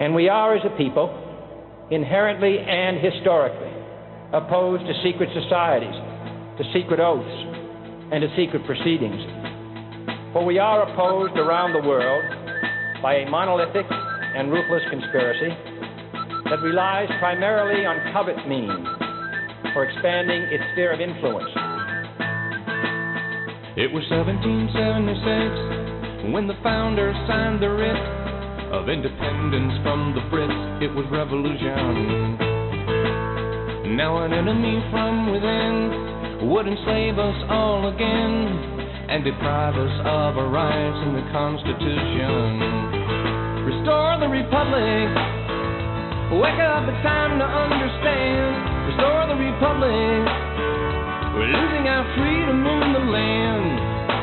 And we are, as a people, inherently and historically opposed to secret societies, to secret oaths, and to secret proceedings. For we are opposed around the world by a monolithic and ruthless conspiracy that relies primarily on covert means for expanding its sphere of influence. It was 1776 when the founders signed the writ of independence from the Brits. It was revolution. Now an enemy from within would enslave us all again and deprive us of our rights in the Constitution. Restore the Republic. Wake up, it's time to understand. Restore the Republic. We're losing our freedom in the land.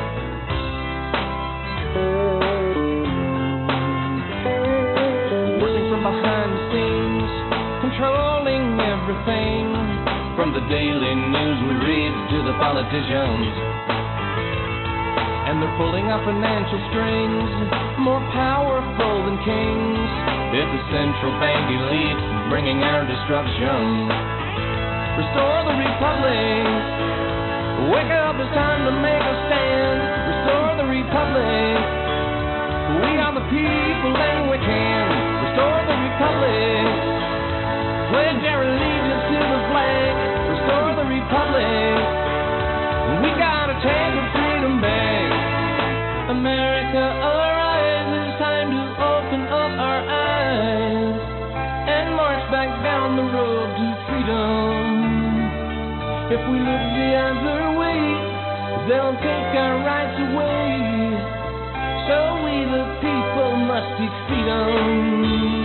Working from behind the scenes, controlling everything, from the daily news we read to the politicians. And they're pulling our financial strings, more powerful than kings. It's the central bank elite bringing our destruction. Restore the Republic. Wake up, it's time to make a stand. Restore the Republic. We are the people and we can. Restore the Republic. Pledge our allegiance to the flag. Restore the Republic. We gotta take our freedom back. America, arise. It's time to open up our eyes and march back down the road to freedom. If we look the other way, they'll take our rights away. So we the people must seek freedom.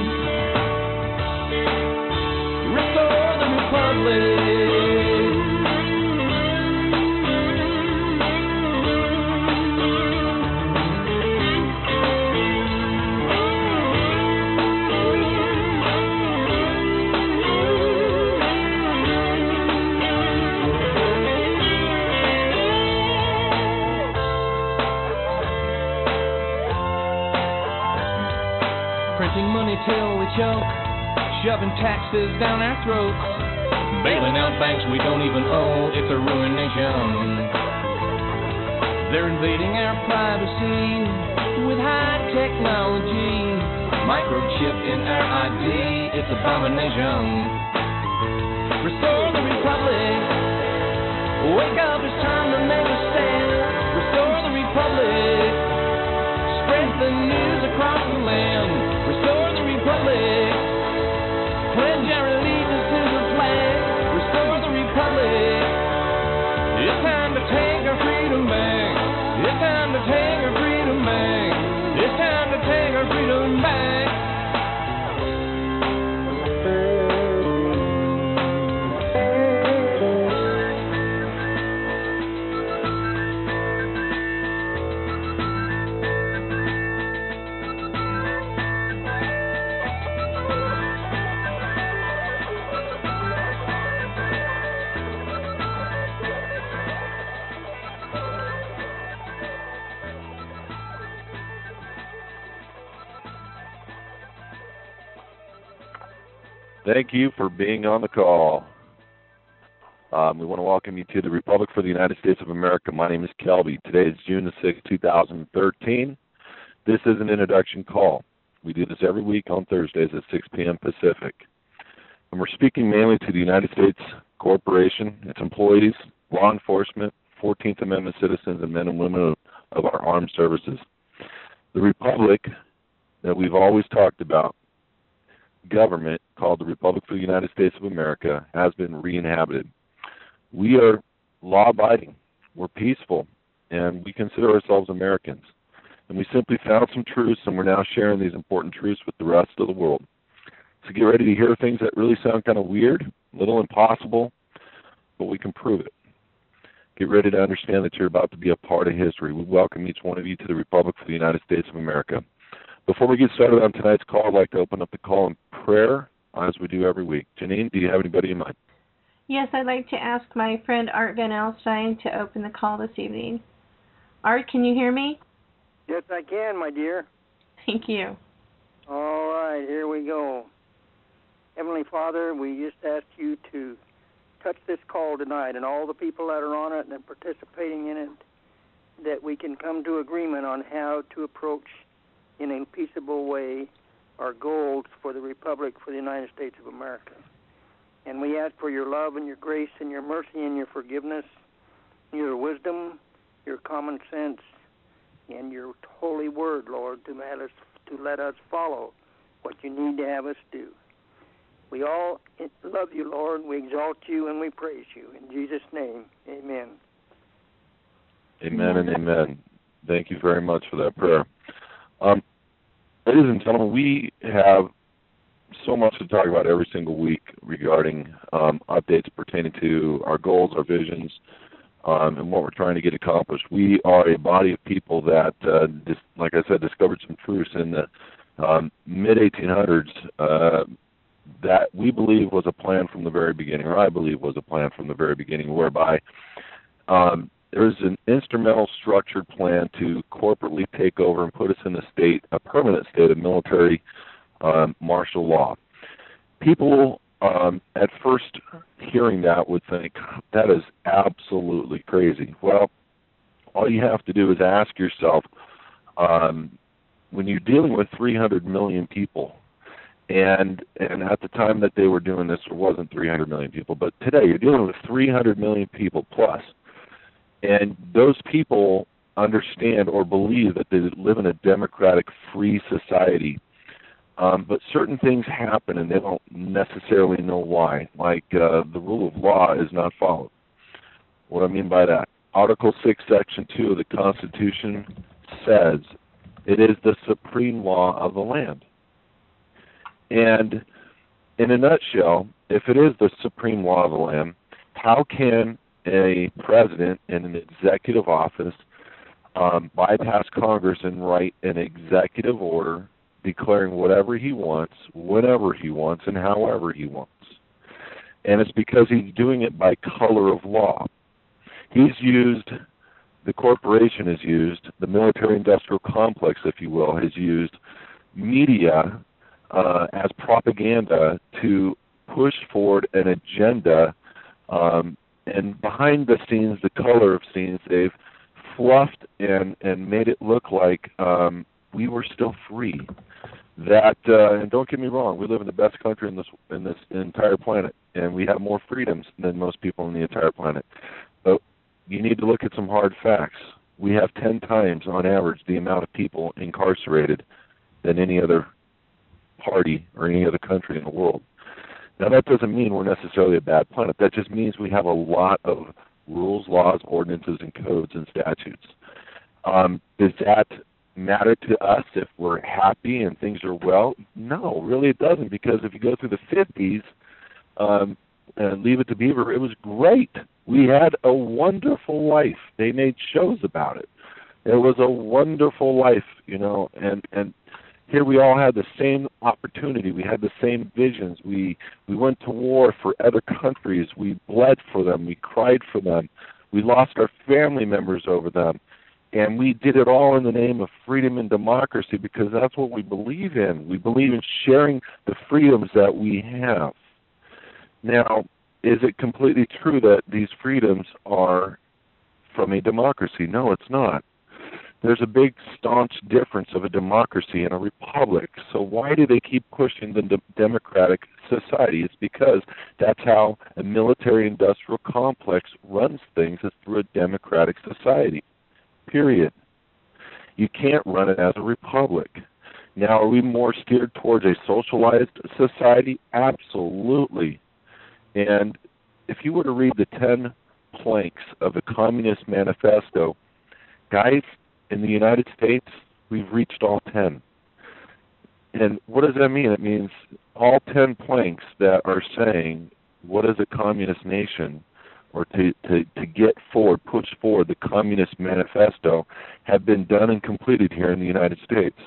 Restore the Republic. Printing money till we choke, shoving taxes down our throats, bailing out banks we don't even owe. It's a ruination. They're invading our privacy with high technology, microchip in our ID. It's abomination. Restore the Republic. Wake up, it's time to make a stand. Restore the Republic. Spread the news across the land. Restore the Republic. Pledge our allegiance to the flag. Restore the Republic. It's time to take our freedom back. It's time to take our freedom back. It's time to take our freedom back. Thank you for being on the call. We want to welcome you to the Republic for the United States of America. My name is Kelby. Today is June the 6th, 2013. This is an introduction call. We do this every week on Thursdays at 6 p.m. Pacific. And we're speaking mainly to the United States Corporation, its employees, law enforcement, 14th Amendment citizens, and men and women of our armed services. The Republic that we've always talked about, government called the Republic for the United States of America, has been re-inhabited. We are law-abiding, we're peaceful, and we consider ourselves Americans. And we simply found some truths, and we're now sharing these important truths with the rest of the world. So get ready to hear things that really sound kind of weird, a little impossible, but we can prove it. Get ready to understand that you're about to be a part of history. We welcome each one of you to the Republic for the United States of America. Before we get started on tonight's call, I'd like to open up the call in prayer, as we do every week. Janine, do you have anybody in mind? Yes, I'd like to ask my friend Art Van Alstyne to open the call this evening. Art, can you hear me? Yes, I can, my dear. Thank you. All right, here we go. Heavenly Father, we just ask you to touch this call tonight and all the people that are on it and participating in it, that we can come to agreement on how to approach in a peaceable way our goals for the Republic, for the United States of America. And we ask for your love and your grace and your mercy and your forgiveness, your wisdom, your common sense, and your holy word, Lord, to let us follow what you need to have us do. We all love you, Lord. We exalt you and we praise you. In Jesus' name, amen. Amen and amen. Thank you very much for that prayer. Ladies and gentlemen, we have so much to talk about every single week regarding updates pertaining to our goals, our visions, and what we're trying to get accomplished. We are a body of people that, like I said, discovered some truths in the mid-1800s that we believe was a plan from the very beginning, or I believe was a plan from the very beginning, whereby there's an instrumental structured plan to corporately take over and put us in a permanent state of military martial law. People at first hearing that would think, that is absolutely crazy. Well, all you have to do is ask yourself, when you're dealing with 300 million people, and at the time that they were doing this, there wasn't 300 million people, but today you're dealing with 300 million people plus, and those people understand or believe that they live in a democratic, free society. But certain things happen and they don't necessarily know why, like the rule of law is not followed. What I mean by that, Article 6, Section 2 of the Constitution says it is the supreme law of the land. And in a nutshell, if it is the supreme law of the land, how can a president in an executive office bypass Congress and write an executive order declaring whatever he wants, whenever he wants, and however he wants? And it's because he's doing it by color of law. The corporation has used, the military-industrial complex, if you will, has used media as propaganda to push forward an agenda, and behind the scenes, the color of scenes, they've fluffed and made it look like we were still free. That and don't get me wrong, we live in the best country in this entire planet, and we have more freedoms than most people on the entire planet. But you need to look at some hard facts. We have 10 times, on average, the amount of people incarcerated than any other party or any other country in the world. Now, that doesn't mean we're necessarily a bad planet. That just means we have a lot of rules, laws, ordinances, and codes and statutes. Does that matter to us if we're happy and things are well? No, really it doesn't, because if you go through the 50s and Leave It to Beaver, it was great. We had a wonderful life. They made shows about it. It was a wonderful life, and here we all had the same opportunity. We had the same visions. We went to war for other countries. We bled for them. We cried for them. We lost our family members over them. And we did it all in the name of freedom and democracy, because that's what we believe in. We believe in sharing the freedoms that we have. Now, is it completely true that these freedoms are from a democracy? No, it's not. There's a big, staunch difference of a democracy and a republic. So why do they keep pushing the democratic society? It's because that's how a military-industrial complex runs things, is through a democratic society, period. You can't run it as a republic. Now, are we more steered towards a socialized society? Absolutely. And if you were to read the 10 planks of the Communist Manifesto, guys, in the United States, we've reached all 10. And what does that mean? It means all 10 planks that are saying what is a communist nation, or to get forward, push forward the Communist Manifesto, have been done and completed here in the United States.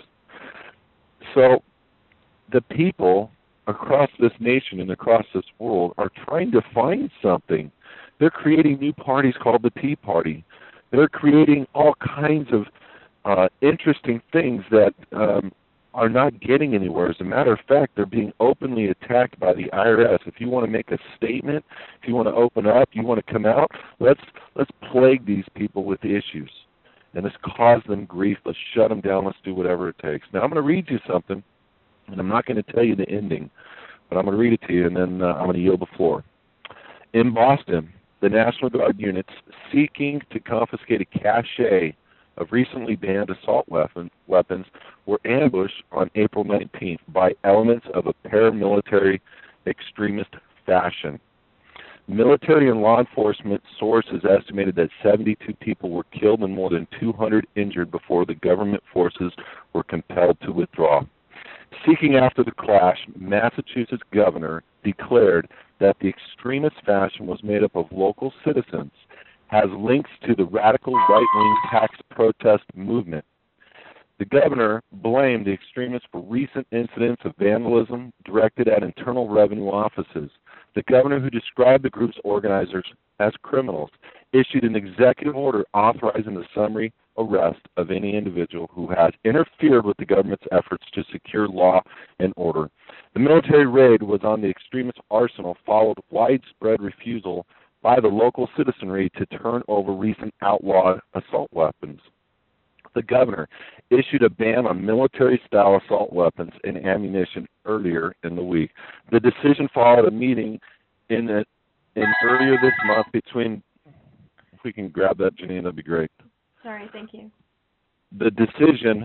So the people across this nation and across this world are trying to find something. They're creating new parties called the Tea Party. They're creating all kinds of interesting things that are not getting anywhere. As a matter of fact, they're being openly attacked by the IRS. If you want to make a statement, if you want to open up, you want to come out, let's plague these people with issues. And let's cause them grief. Let's shut them down. Let's do whatever it takes. Now, I'm going to read you something, and I'm not going to tell you the ending, but I'm going to read it to you, and then I'm going to yield the floor. In Boston, the National Guard units seeking to confiscate a cache of recently banned assault weapons were ambushed on April 19th by elements of a paramilitary extremist fashion. Military and law enforcement sources estimated that 72 people were killed and more than 200 injured before the government forces were compelled to withdraw. Seeking after the clash, Massachusetts governor declared that the extremist faction was made up of local citizens, has links to the radical right-wing tax protest movement. The governor blamed the extremists for recent incidents of vandalism directed at Internal Revenue offices. The governor, who described the group's organizers as criminals, issued an executive order authorizing the summary arrest of any individual who has interfered with the government's efforts to secure law and order. The military raid was on the extremist arsenal, followed widespread refusal by the local citizenry to turn over recent outlawed assault weapons. The governor issued a ban on military-style assault weapons and ammunition earlier in the week. The decision followed a meeting in earlier this month between, if we can grab that, Janine, that'd be great. Sorry, thank you. The decision,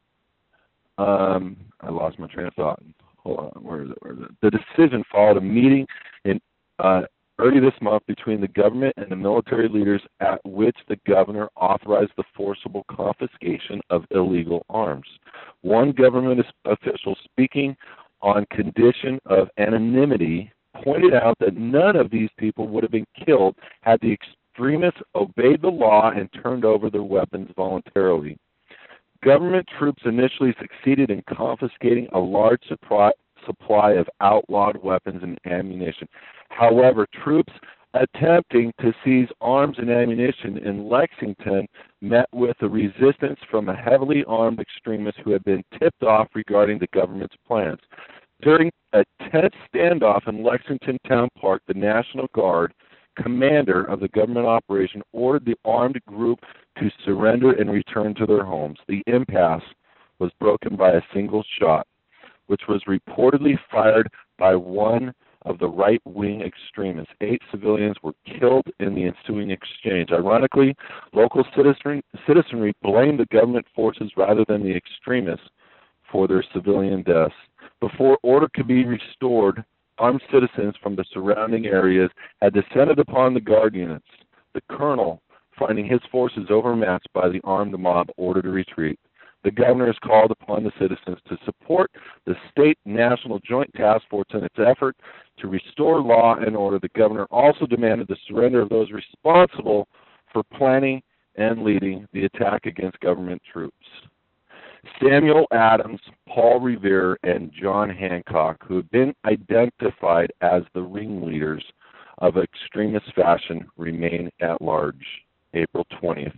I lost my train of thought. Hold on, where is it? The decision followed a meeting in early this month between the government and the military leaders, at which the governor authorized the forcible confiscation of illegal arms. One government official, speaking on condition of anonymity, pointed out that none of these people would have been killed had the extremists obeyed the law and turned over their weapons voluntarily. Government troops initially succeeded in confiscating a large supply of outlawed weapons and ammunition. However, troops attempting to seize arms and ammunition in Lexington met with a resistance from a heavily armed extremist who had been tipped off regarding the government's plans. During a tense standoff in Lexington Town Park, the National Guard commander of the government operation ordered the armed group to surrender and return to their homes. The impasse was broken by a single shot, which was reportedly fired by one of the right-wing extremists. 8 civilians were killed in the ensuing exchange. Ironically, local citizenry blamed the government forces rather than the extremists for their civilian deaths. Before order could be restored, armed citizens from the surrounding areas had descended upon the guard units. The colonel, finding his forces overmatched by the armed mob, ordered a retreat. The governor has called upon the citizens to support the state national joint task force in its effort to restore law and order. The governor also demanded the surrender of those responsible for planning and leading the attack against government troops. Samuel Adams, Paul Revere, and John Hancock, who have been identified as the ringleaders of extremist fashion, remain at large. April 20th,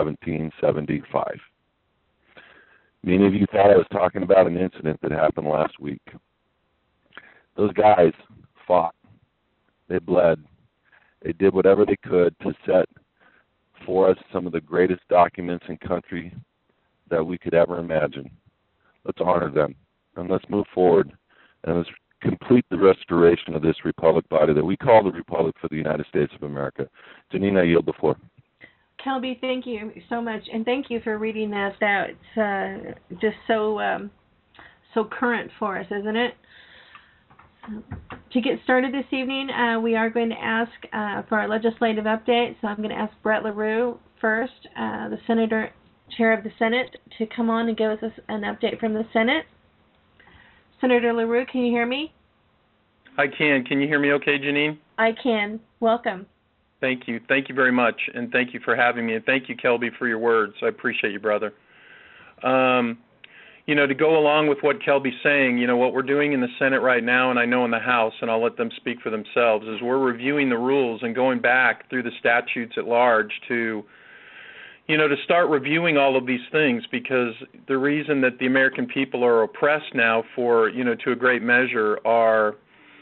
1775. Many of you thought I was talking about an incident that happened last week. Those guys fought. They bled. They did whatever they could to set for us some of the greatest documents in country that we could ever imagine. Let's honor them, and let's move forward, and let's complete the restoration of this republic body that we call the Republic for the United States of America. Janine, I yield the floor. Kelby, thank you so much, and thank you for reading that out. It's just so current for us, isn't it? To get started this evening, we are going to ask for our legislative update. So I'm going to ask Brett LaRue first, the Chair of the Senate, to come on and give us an update from the Senate. Senator LaRue, can you hear me? I can. Can you hear me okay, Janine? I can. Welcome. Thank you. Thank you very much, and thank you for having me, and thank you, Kelby, for your words. I appreciate you, brother. To go along with what Kelby's saying, what we're doing in the Senate right now, and I know in the House, and I'll let them speak for themselves, is we're reviewing the rules and going back through the statutes at large to, to start reviewing all of these things, because the reason that the American people are oppressed now for, to a great measure are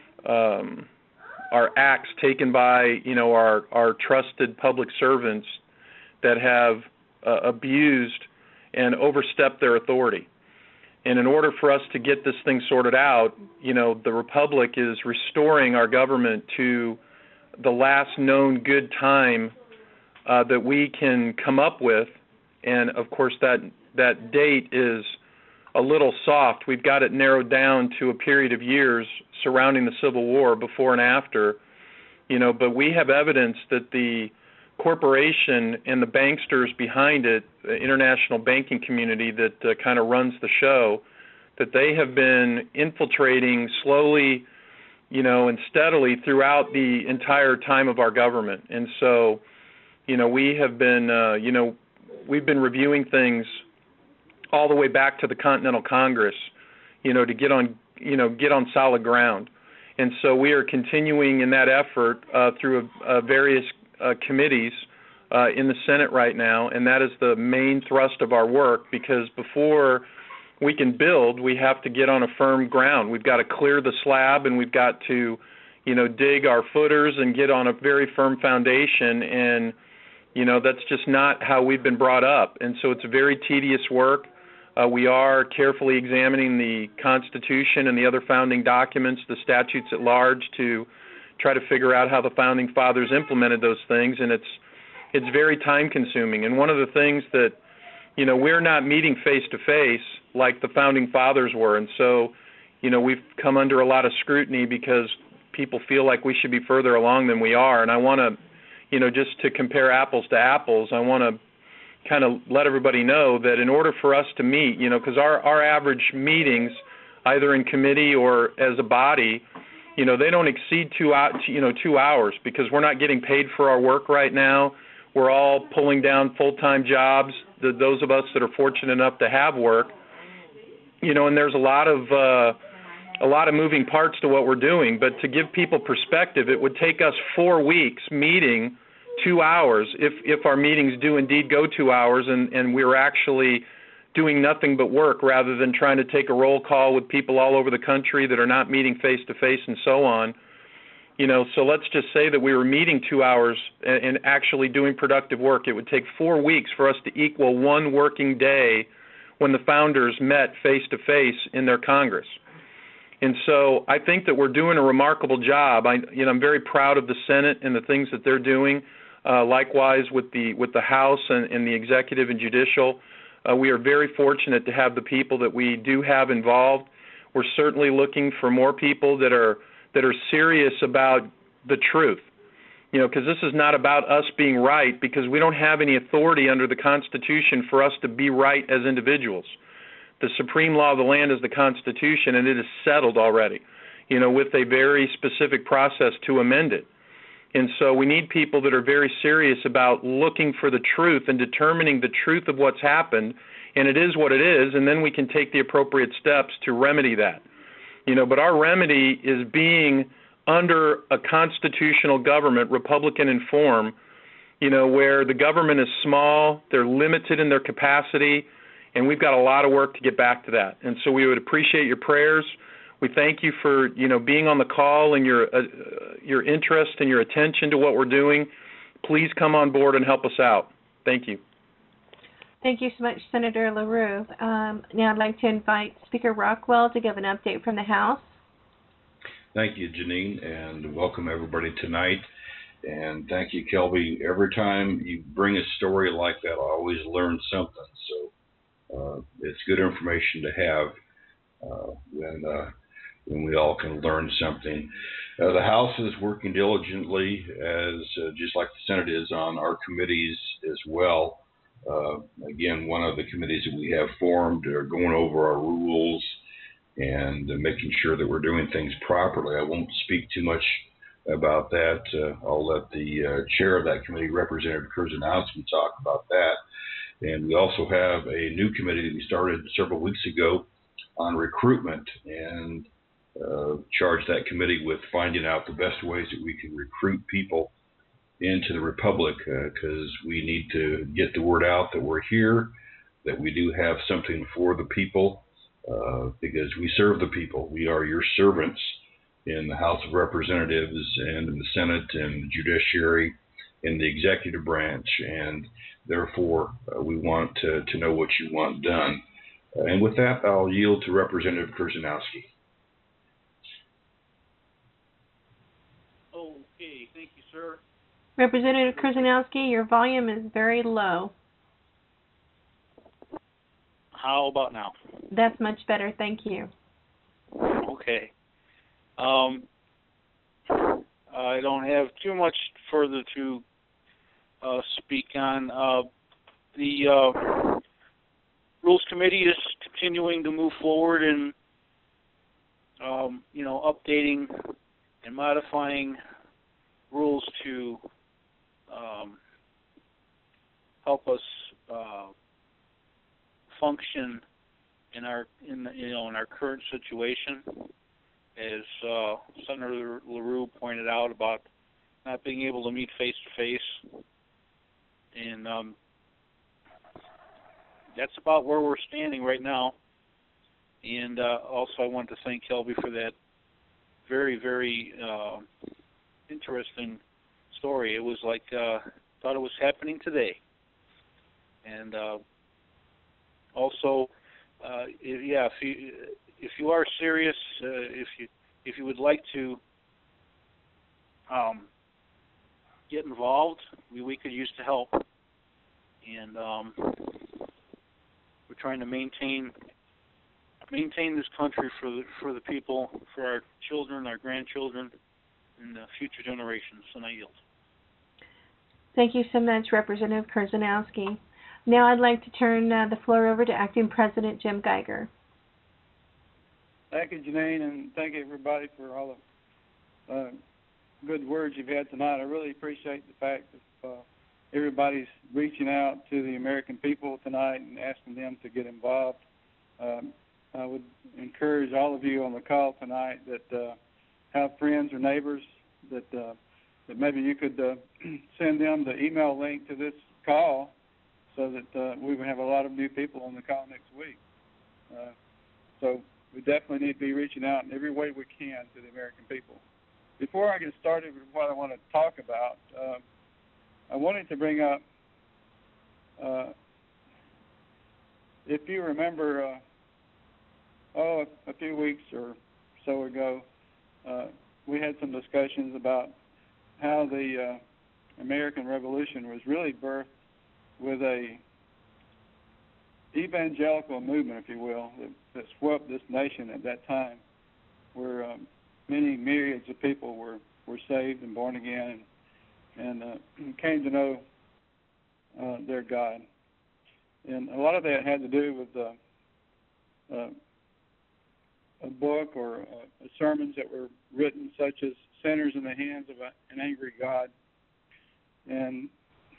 acts taken by, our trusted public servants that have abused and overstepped their authority. And in order for us to get this thing sorted out, the Republic is restoring our government to the last known good time that we can come up with. And, of course, that date is a little soft. We've got it narrowed down to a period of years surrounding the Civil War, before and after. But we have evidence that the corporation and the banksters behind it, the international banking community that kind of runs the show, that they have been infiltrating slowly, and steadily throughout the entire time of our government. And so, we have been, we've been reviewing things all the way back to the Continental Congress, to get on solid ground. And so we are continuing in that effort through various committees in the Senate right now, and that is the main thrust of our work, because before we can build, we have to get on a firm ground. We've got to clear the slab, and we've got to, dig our footers and get on a very firm foundation, and, that's just not how we've been brought up. And so it's a very tedious work. We are carefully examining the Constitution and the other founding documents, the statutes at large, to try to figure out how the Founding Fathers implemented those things, and it's very time-consuming. And one of the things that, we're not meeting face-to-face like the Founding Fathers were, and so, we've come under a lot of scrutiny because people feel like we should be further along than we are. And I want to, just to compare apples to apples, I want to kind of let everybody know that in order for us to meet, because our average meetings, either in committee or as a body, they don't exceed 2 hours, because we're not getting paid for our work right now. We're all pulling down full-time jobs, those of us that are fortunate enough to have work, and there's a lot of moving parts to what we're doing. But to give people perspective, it would take us 4 weeks meeting 2 hours if our meetings do indeed go 2 hours, and we're actually doing nothing but work rather than trying to take a roll call with people all over the country that are not meeting face-to-face and so on. So let's just say that we were meeting 2 hours and actually doing productive work. It would take 4 weeks for us to equal one working day when the founders met face-to-face in their Congress. And so I think that we're doing a remarkable job. I'm very proud of the Senate and the things that they're doing. Likewise with the House and the executive and judicial. We are very fortunate to have the people that we do have involved. We're certainly looking for more people that are serious about the truth. Because this is not about us being right, because we don't have any authority under the Constitution for us to be right as individuals. The supreme law of the land is the Constitution, and it is settled already, with a very specific process to amend it. And so we need people that are very serious about looking for the truth and determining the truth of what's happened, and it is what it is, and then we can take the appropriate steps to remedy that. But our remedy is being under a constitutional government, Republican in form, where the government is small, they're limited in their capacity, and we've got a lot of work to get back to that. And so we would appreciate your prayers. We thank you for, being on the call and your interest and your attention to what we're doing. Please come on board and help us out. Thank you. Thank you so much, Senator LaRue. Now I'd like to invite Speaker Rockwell to give an update from the House. Thank you, Janine, and welcome everybody tonight. And thank you, Kelby. Every time you bring a story like that, I always learn something. So it's good information to have when we all can learn something. The House is working diligently, as just like the Senate is, on our committees as well. Again, one of the committees that we have formed are going over our rules and making sure that we're doing things properly. I won't speak too much about that. I'll let the chair of that committee, Representative Kurzanowski, talk about that. And we also have a new committee that we started several weeks ago on recruitment, and charged that committee with finding out the best ways that we can recruit people into the Republic, because we need to get the word out that we're here, that we do have something for the people, because we serve the people. We are your servants in the House of Representatives and in the Senate and the Judiciary, in the executive branch, and therefore we want to know what you want done. And with that, I'll yield to Representative Kurzanowski. Okay, thank you, sir. Representative Kurzanowski, your volume is very low. How about now? That's much better, thank you. Okay. I don't have too much further to speak on. The Rules Committee is continuing to move forward in, updating and modifying rules to help us function in our current situation. As Senator LaRue pointed out about not being able to meet face to face, and that's about where we're standing right now. And also, I want to thank Kelby for that very, very interesting story. It was like thought it was happening today. And also, if you are serious, if you would like to get involved, we could use the help. And we're trying to maintain this country for the people, for our children, our grandchildren, and future generations. And I yield. Thank you so much, Representative Kurzanowski. Now I'd like to turn the floor over to Acting President Jim Geiger. Thank you, Janine, and thank you, everybody, for all the good words you've had tonight. I really appreciate the fact that everybody's reaching out to the American people tonight and asking them to get involved. I would encourage all of you on the call tonight that have friends or neighbors that maybe you could send them the email link to this call so that we will have a lot of new people on the call next week. So we definitely need to be reaching out in every way we can to the American people. Before I get started with what I want to talk about, I wanted to bring up, if you remember, a few weeks or so ago, we had some discussions about how the American Revolution was really birthed with a evangelical movement, if you will, that swept this nation at that time, where many myriads of people were saved and born again and came to know their God. And a lot of that had to do with a book or sermons that were written, such as Sinners in the Hands of an Angry God. And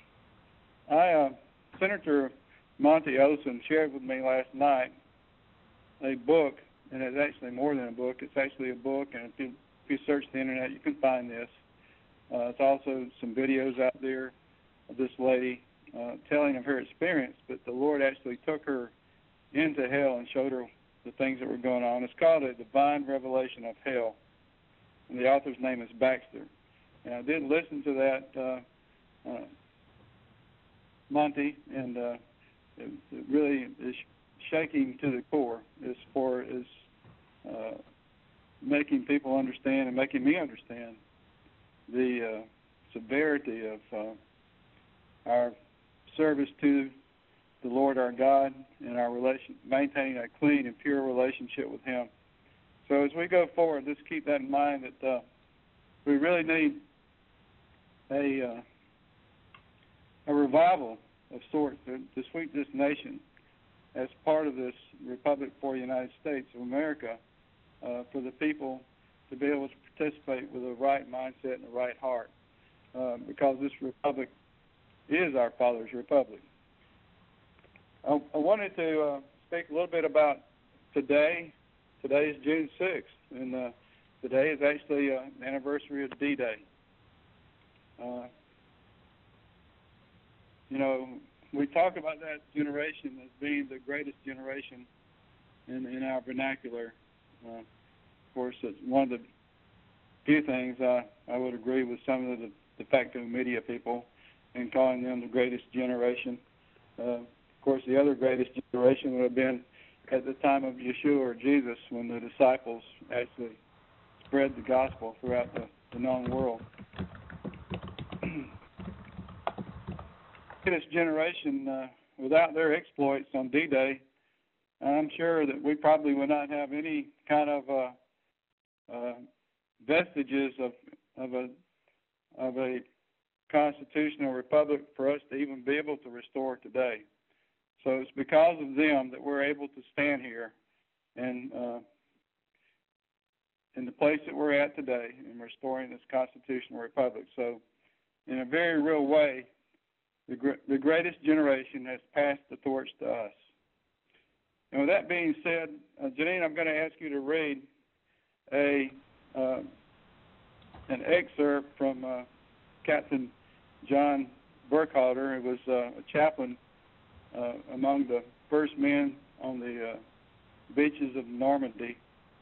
Senator Monty Olson shared with me last night a book, and it's actually more than a book. It's actually a book, and if you search the internet, you can find this. It's also some videos out there of this lady telling of her experience, but the Lord actually took her into hell and showed her the things that were going on. It's called A Divine Revelation of Hell, and the author's name is Baxter. And I did listen to that, Monty, and it really is shaking to the core as far as making people understand and making me understand the severity of our service to the Lord our God and our maintaining a clean and pure relationship with Him. So as we go forward, let's keep that in mind that we really need a revival of sorts to sweep this nation as part of this Republic for the United States of America, for the people to be able to participate with a right mindset and a right heart, because this republic is our Father's republic. I wanted to speak a little bit about today. Today is June 6th, and today is actually an anniversary of D-Day. we talk about that generation as being the greatest generation in our vernacular. Of course, it's one of the few things I would agree with some of the de facto media people in calling them the greatest generation. Of course, the other greatest generation would have been at the time of Yeshua or Jesus, when the disciples actually spread the gospel throughout the known world. This generation, without their exploits on D-Day, I'm sure that we probably would not have any kind of vestiges of a constitutional republic for us to even be able to restore today. So it's because of them that we're able to stand here and in the place that we're at today in restoring this constitutional republic. So in a very real way, the greatest generation has passed the torch to us. And with that being said, Janine, I'm going to ask you to read an excerpt from Captain John Burkhalter, who was a chaplain among the first men on the beaches of Normandy,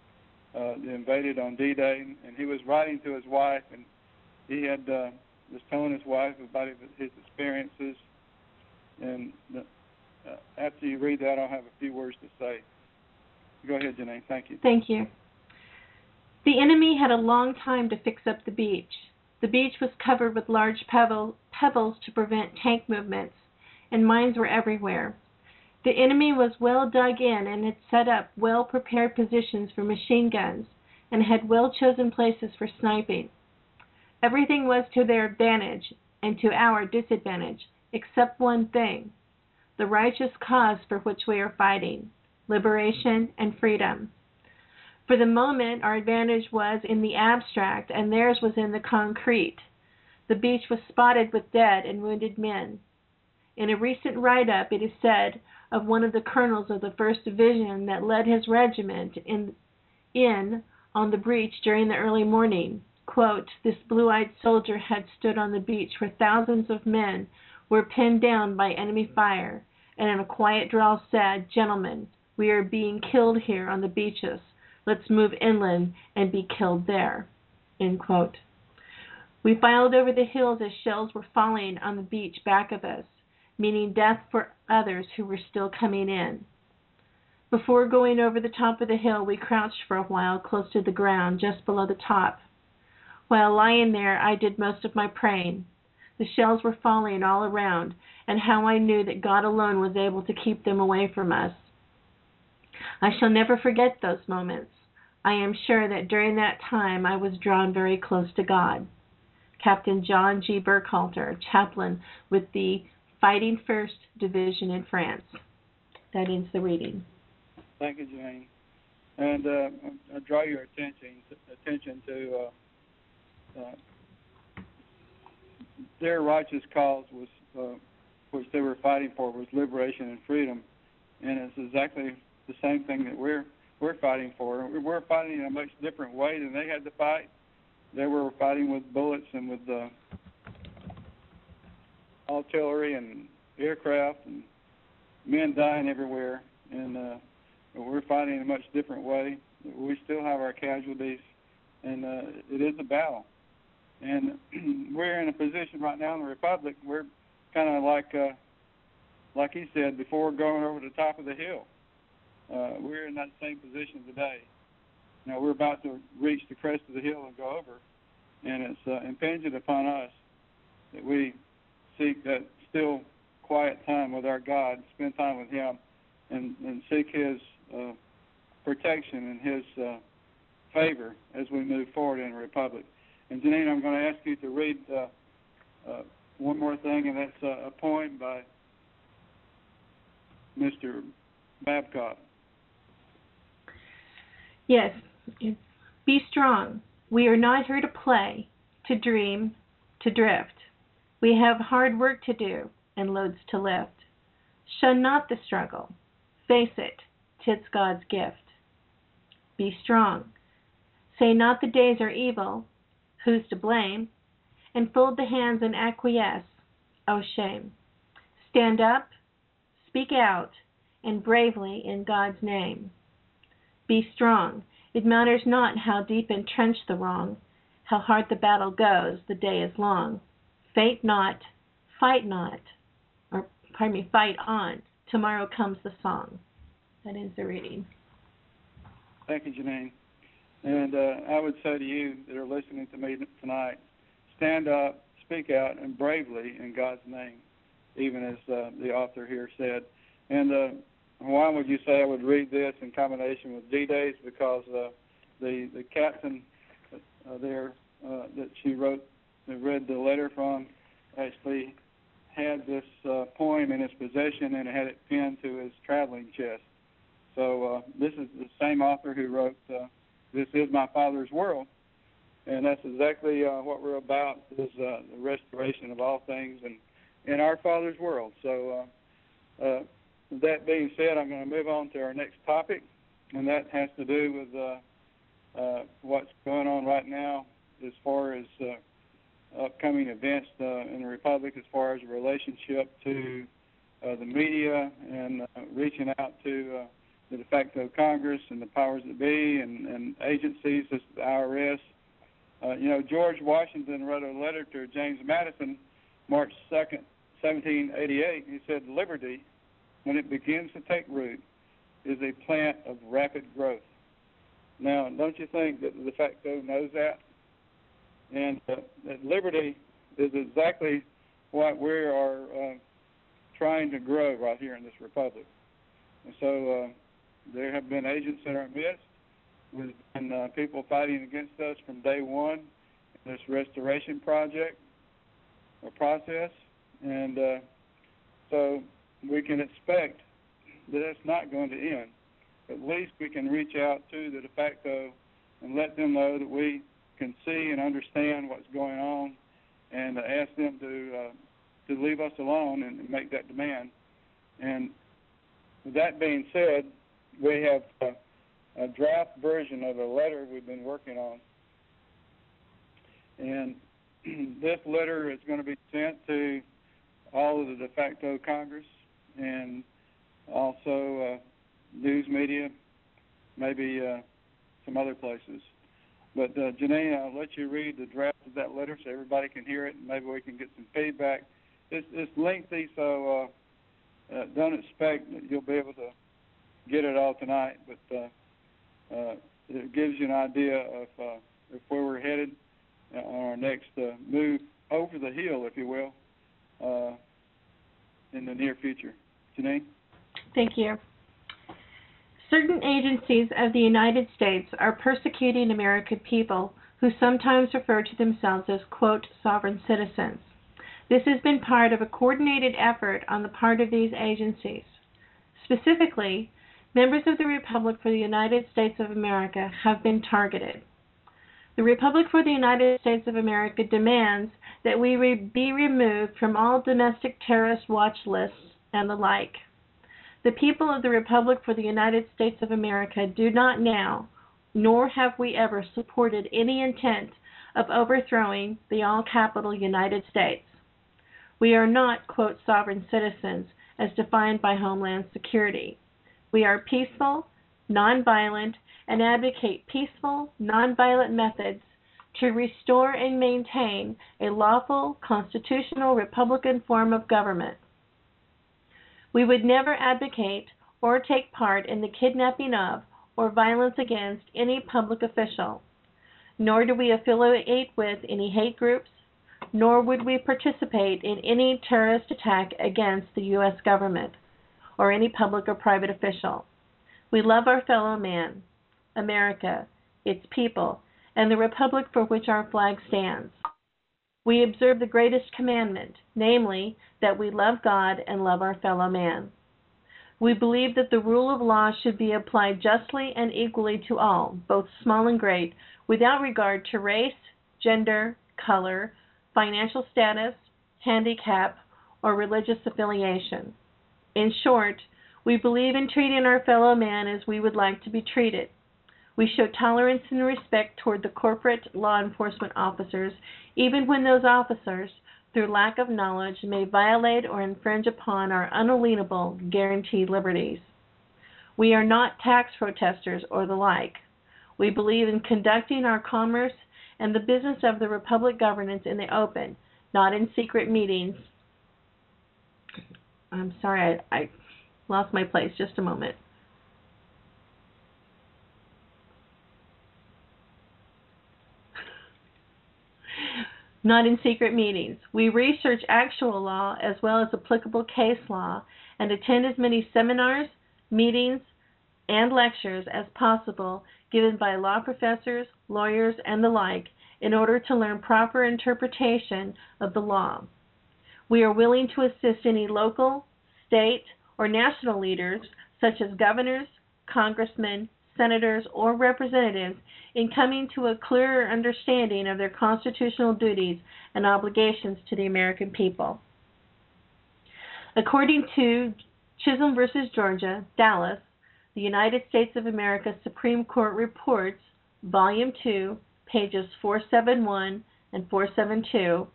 invaded on D-Day, and he was writing to his wife, and he had was telling his wife about his experiences. And after you read that, I'll have a few words to say. Go ahead, Janine. Thank you. Thank you. The enemy had a long time to fix up the beach. The beach was covered with large pebbles to prevent tank movements, and mines were everywhere. The enemy was well dug in and had set up well-prepared positions for machine guns and had well-chosen places for sniping. Everything was to their advantage and to our disadvantage, except one thing: the righteous cause for which we are fighting, liberation and freedom. For the moment, our advantage was in the abstract, and theirs was in the concrete. The beach was spotted with dead and wounded men. In a recent write-up, it is said of one of the colonels of the 1st Division that led his regiment in on the breach during the early morning, quote, "This blue-eyed soldier had stood on the beach where thousands of men were pinned down by enemy fire, and in a quiet drawl said, 'Gentlemen, we are being killed here on the beaches. Let's move inland and be killed there,'" end quote. We filed over the hills as shells were falling on the beach back of us, meaning death for others who were still coming in. Before going over the top of the hill, we crouched for a while close to the ground, just below the top. While lying there, I did most of my praying. The shells were falling all around, and how I knew that God alone was able to keep them away from us. I shall never forget those moments. I am sure that during that time I was drawn very close to God. Captain John G. Burkhalter, chaplain with the Fighting 1st Division in France. That ends the reading. Thank you, Janine. And I draw your attention to their righteous cause was, which they were fighting for, was liberation and freedom, and it's exactly the same thing that we're fighting for. We're fighting in a much different way than they had to fight. They were fighting with bullets and with artillery and aircraft and men dying everywhere, and we're fighting in a much different way. We still have our casualties, and it is a battle. And we're in a position right now in the Republic, we're kind of like he said before, going over the top of the hill. We're in that same position today. Now we're about to reach the crest of the hill and go over, and it's impingent upon us that we seek that still quiet time with our God, spend time with Him, and seek His protection and His favor as we move forward in the Republic. And Janine, I'm going to ask you to read one more thing, and that's a poem by Mr. Babcock. Yes. Be strong. We are not here to play, to dream, to drift. We have hard work to do and loads to lift. Shun not the struggle. Face it, 'tis God's gift. Be strong. Say not the days are evil. Who's to blame? And fold the hands and acquiesce. Oh, shame. Stand up, speak out, and bravely in God's name. Be strong. It matters not how deep entrenched the wrong, how hard the battle goes, the day is long. Faint not, fight not, fight on. Tomorrow comes the song. That ends the reading. Thank you, Janine. And I would say to you that are listening to me tonight, stand up, speak out, and bravely in God's name, even as the author here said. And why would you say I would read this in combination with D-Days? Because the captain there that she wrote, that read the letter from, actually had this poem in his possession and had it pinned to his traveling chest. So this is the same author who wrote This Is My Father's World, and that's exactly what we're about, is the restoration of all things in our Father's world. So that being said, I'm going to move on to our next topic, and that has to do with what's going on right now as far as upcoming events in the Republic, as far as a relationship to the media and reaching out to the de facto Congress and the powers that be and agencies such as the IRS. George Washington wrote a letter to James Madison March 2nd, 1788. He said, "Liberty, when it begins to take root, is a plant of rapid growth." Now, don't you think that the de facto knows that? And that liberty is exactly what we are trying to grow right here in this republic. And so there have been agents in our midst. There's been people fighting against us from day one in this restoration project or process. And so we can expect that it's not going to end. At least we can reach out to the de facto and let them know that we can see and understand what's going on, and ask them to leave us alone and make that demand. And with that being said, we have a draft version of a letter we've been working on, and this letter is going to be sent to all of the de facto Congress and also news media, maybe some other places. But Janine, I'll let you read the draft of that letter so everybody can hear it, and maybe we can get some feedback. It's lengthy, so don't expect that you'll be able to get it all tonight, but it gives you an idea of where we're headed on our next move over the hill, if you will, in the near future. Janine? Thank you. Certain agencies of the United States are persecuting American people who sometimes refer to themselves as, quote, sovereign citizens. This has been part of a coordinated effort on the part of these agencies. Specifically, members of the Republic for the United States of America have been targeted. The Republic for the United States of America demands that we be removed from all domestic terrorist watch lists and the like. The people of the Republic for the United States of America do not now, nor have we ever supported any intent of overthrowing the all-capital United States. We are not, quote, sovereign citizens as defined by Homeland Security. We are peaceful, nonviolent, and advocate peaceful, nonviolent methods to restore and maintain a lawful, constitutional, Republican form of government. We would never advocate or take part in the kidnapping of or violence against any public official, nor do we affiliate with any hate groups, nor would we participate in any terrorist attack against the U.S. government or any public or private official. We love our fellow man, America, its people, and the republic for which our flag stands. We observe the greatest commandment, namely, that we love God and love our fellow man. We believe that the rule of law should be applied justly and equally to all, both small and great, without regard to race, gender, color, financial status, handicap, or religious affiliation. In short, we believe in treating our fellow man as we would like to be treated. We show tolerance and respect toward the corporate law enforcement officers, even when those officers, through lack of knowledge, may violate or infringe upon our unalienable guaranteed liberties. We are not tax protesters or the like. We believe in conducting our commerce and the business of the Republic governance in the open, not in secret meetings. I'm sorry, I lost my place. Just a moment. Not in secret meetings. We research actual law as well as applicable case law and attend as many seminars, meetings, and lectures as possible given by law professors, lawyers, and the like in order to learn proper interpretation of the law. We are willing to assist any local, state, or national leaders such as governors, congressmen, senators, or representatives in coming to a clearer understanding of their constitutional duties and obligations to the American people. According to Chisholm v. Georgia, Dallas, the United States of America Supreme Court Reports, Volume 2, pages 471 and 472,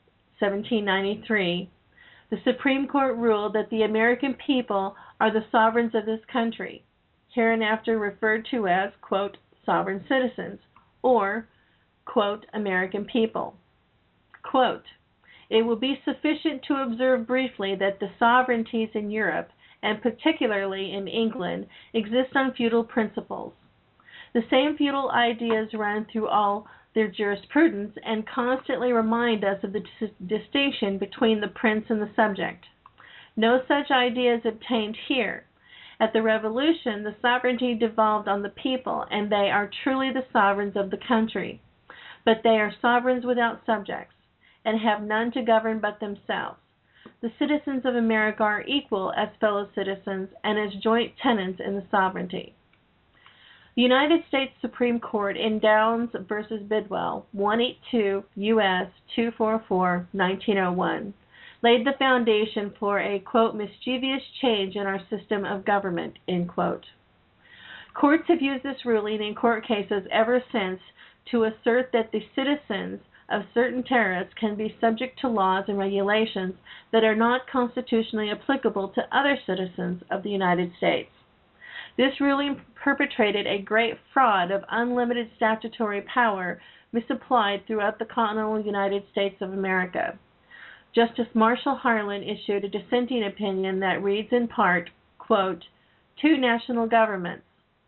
1793, the Supreme Court ruled that the American people are the sovereigns of this country, hereinafter referred to as, quote, sovereign citizens, or, quote, American people. Quote, it will be sufficient to observe briefly that the sovereignties in Europe, and particularly in England, exist on feudal principles. The same feudal ideas run through all their jurisprudence and constantly remind us of the distinction between the prince and the subject. No such idea is obtained here. At the Revolution, the sovereignty devolved on the people, and they are truly the sovereigns of the country. But they are sovereigns without subjects, and have none to govern but themselves. The citizens of America are equal as fellow citizens and as joint tenants in the sovereignty. The United States Supreme Court in Downs v. Bidwell, 182 U.S. 244, 1901, laid the foundation for a, quote, mischievous change in our system of government, end quote. Courts have used this ruling in court cases ever since to assert that the citizens of certain territories can be subject to laws and regulations that are not constitutionally applicable to other citizens of the United States. This ruling perpetrated a great fraud of unlimited statutory power misapplied throughout the continental United States of America. Justice Marshall Harlan issued a dissenting opinion that reads in part, quote, two national governments,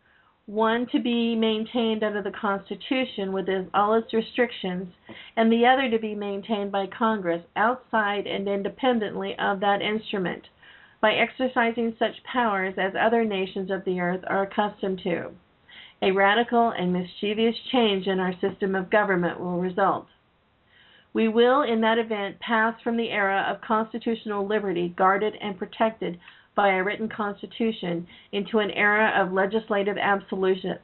one to be maintained under the Constitution with all its restrictions, and the other to be maintained by Congress outside and independently of that instrument, by exercising such powers as other nations of the earth are accustomed to. A radical and mischievous change in our system of government will result. We will, in that event, pass from the era of constitutional liberty guarded and protected by a written constitution into an era of legislative absolutism.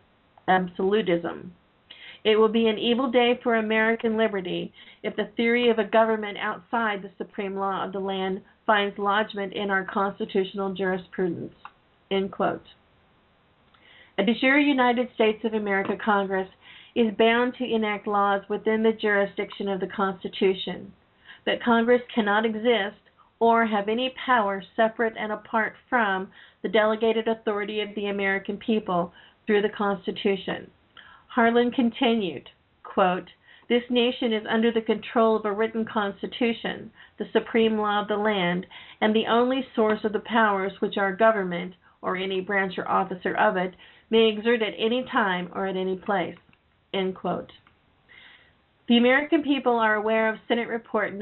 It will be an evil day for American liberty if the theory of a government outside the supreme law of the land finds lodgment in our constitutional jurisprudence, end quote. A de jure United States of America Congress is bound to enact laws within the jurisdiction of the Constitution, but Congress cannot exist or have any power separate and apart from the delegated authority of the American people through the Constitution. Harlan continued, quote, this nation is under the control of a written constitution, the supreme law of the land, and the only source of the powers which our government, or any branch or officer of it, may exert at any time or at any place, end quote. The American people are aware of Senate Report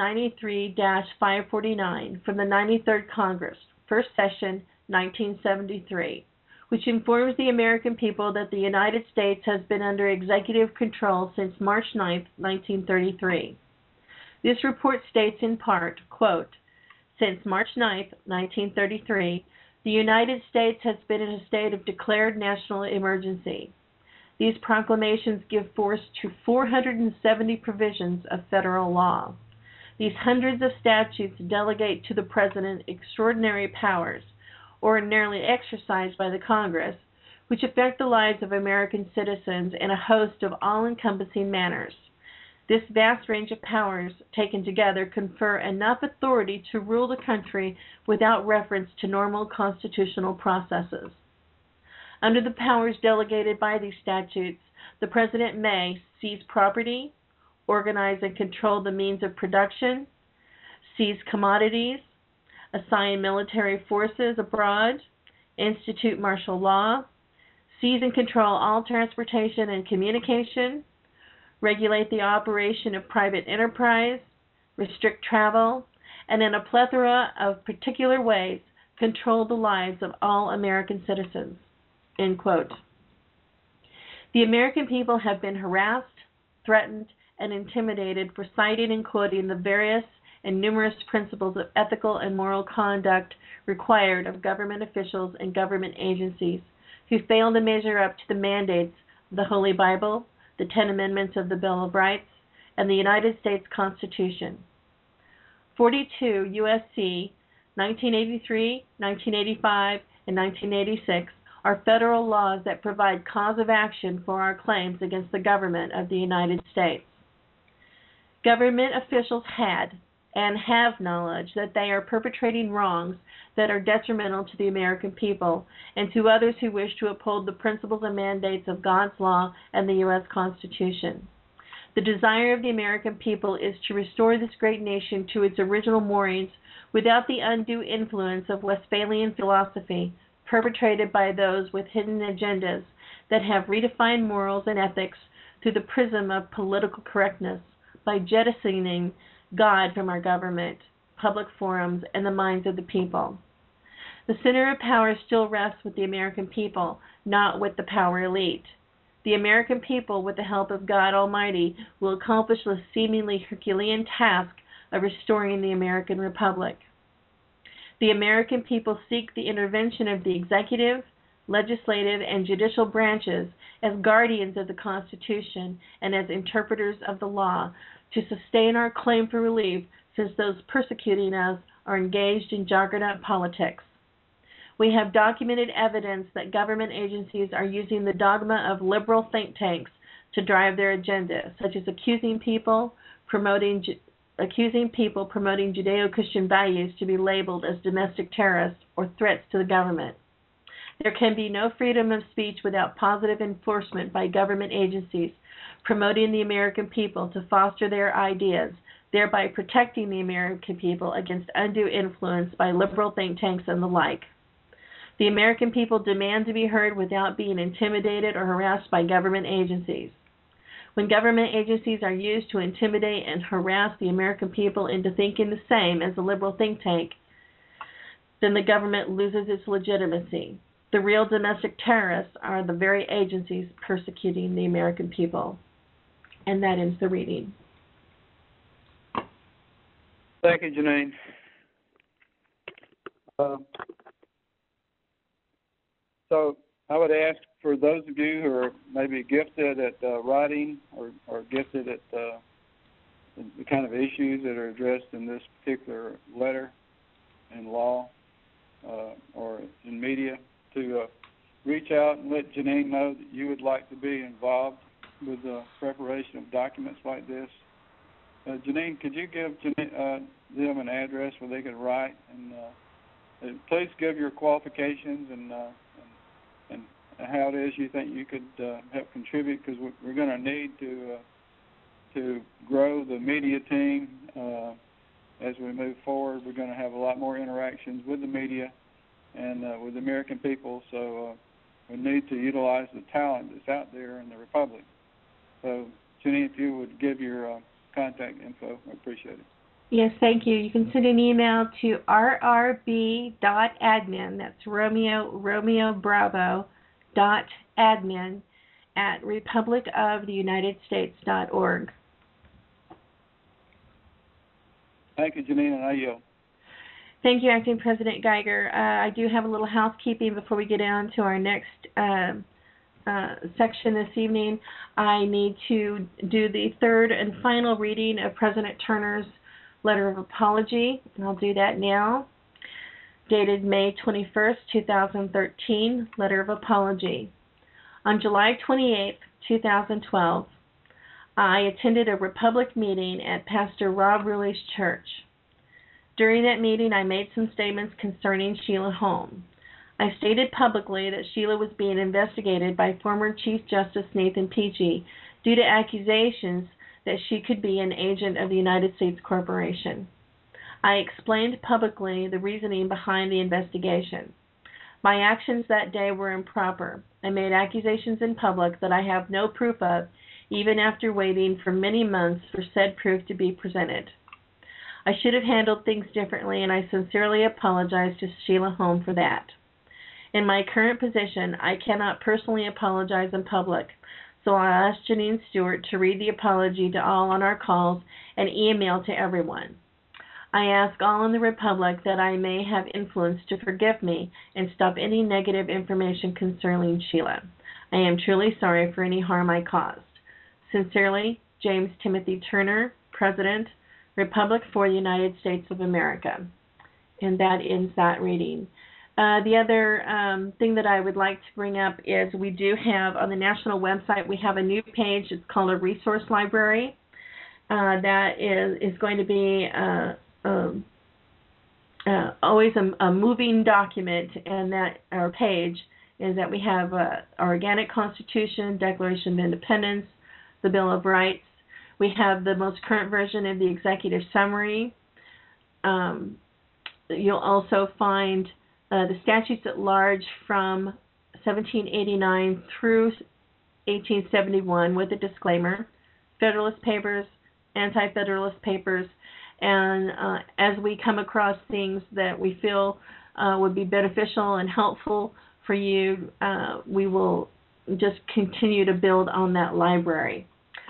93-549 from the 93rd Congress, First Session, 1973, which informs the American people that the United States has been under executive control since March 9, 1933. This report states in part, quote, since March 9, 1933, the United States has been in a state of declared national emergency. These proclamations give force to 470 provisions of federal law. These hundreds of statutes delegate to the President extraordinary powers, ordinarily exercised by the Congress, which affect the lives of American citizens in a host of all-encompassing manners. This vast range of powers taken together confer enough authority to rule the country without reference to normal constitutional processes. Under the powers delegated by these statutes, the President may seize property, organize and control the means of production, seize commodities, assign military forces abroad, institute martial law, seize and control all transportation and communication, regulate the operation of private enterprise, restrict travel, and in a plethora of particular ways, control the lives of all American citizens. End quote. The American people have been harassed, threatened, and intimidated for citing and quoting the various and numerous principles of ethical and moral conduct required of government officials and government agencies who fail to measure up to the mandates of the Holy Bible, the 10 Amendments of the Bill of Rights, and the United States Constitution. 42 U.S.C. 1983, 1985, and 1986 are federal laws that provide cause of action for our claims against the government of the United States. Government officials had and have knowledge that they are perpetrating wrongs that are detrimental to the American people and to others who wish to uphold the principles and mandates of God's law and the U.S. Constitution. The desire of the American people is to restore this great nation to its original moorings without the undue influence of Westphalian philosophy perpetrated by those with hidden agendas that have redefined morals and ethics through the prism of political correctness by jettisoning God from our government, public forums, and the minds of the people. The center of power still rests with the American people, not with the power elite. The American people, with the help of God Almighty, will accomplish the seemingly Herculean task of restoring the American Republic. The American people seek the intervention of the executive, legislative, and judicial branches as guardians of the Constitution and as interpreters of the law to sustain our claim for relief, since those persecuting us are engaged in juggernaut politics. We have documented evidence that government agencies are using the dogma of liberal think tanks to drive their agenda, such as accusing people promoting Judeo-Christian values to be labeled as domestic terrorists or threats to the government. There can be no freedom of speech without positive enforcement by government agencies promoting the American people to foster their ideas, thereby protecting the American people against undue influence by liberal think tanks and the like. The American people demand to be heard without being intimidated or harassed by government agencies. When government agencies are used to intimidate and harass the American people into thinking the same as a liberal think tank, then the government loses its legitimacy. The real domestic terrorists are the very agencies persecuting the American people. And that ends the reading. Thank you, Janine. So I would ask for those of you who are maybe gifted at writing or gifted at the kind of issues that are addressed in this particular letter in law or in media to reach out and let Janine know that you would like to be involved with the preparation of documents like this. Janine, could you give them an address where they could write? And please give your qualifications and how it is you think you could help contribute, because we're going to need to grow the media team as we move forward. We're going to have a lot more interactions with the media and with the American people, so we need to utilize the talent that's out there in the Republic. So, Janine, if you would give your contact info, I appreciate it. Yes, thank you. You can send an email to rrb.admin, that's Romeo Bravo, .admin at republicoftheunitedstates.org. Thank you, Janine, and I yield. Thank you, Acting President Geiger. I do have a little housekeeping before we get on to our next section this evening. I need to do the third and final reading of President Turner's letter of apology, and I'll do that now. Dated May 21st, 2013, letter of apology. On July 28th, 2012, I attended a Republic meeting at Pastor Rob Ruley's church. During that meeting, I made some statements concerning Sheila Holm. I stated publicly that Sheila was being investigated by former Chief Justice Nathan Peachy due to accusations that she could be an agent of the United States Corporation. I explained publicly the reasoning behind the investigation. My actions that day were improper. I made accusations in public that I have no proof of, even after waiting for many months for said proof to be presented. I should have handled things differently, and I sincerely apologize to Sheila Holm for that. In my current position, I cannot personally apologize in public, so I asked Janine Stewart to read the apology to all on our calls and email to everyone. I ask all in the Republic that I may have influence to forgive me and stop any negative information concerning Sheila. I am truly sorry for any harm I caused. Sincerely, James Timothy Turner, President, Republic for the United States of America. And that ends that reading. The other thing that I would like to bring up is we do have on the national website, we have a new page. It's called a resource library. That is going to be always a moving document, and that our page is that we have our Organic Constitution, Declaration of Independence, the Bill of Rights. We have the most current version of the Executive Summary. You'll also find the statutes at large from 1789 through 1871 with a disclaimer, Federalist Papers, Anti-Federalist Papers, and as we come across things that we feel would be beneficial and helpful for you, we will just continue to build on that library.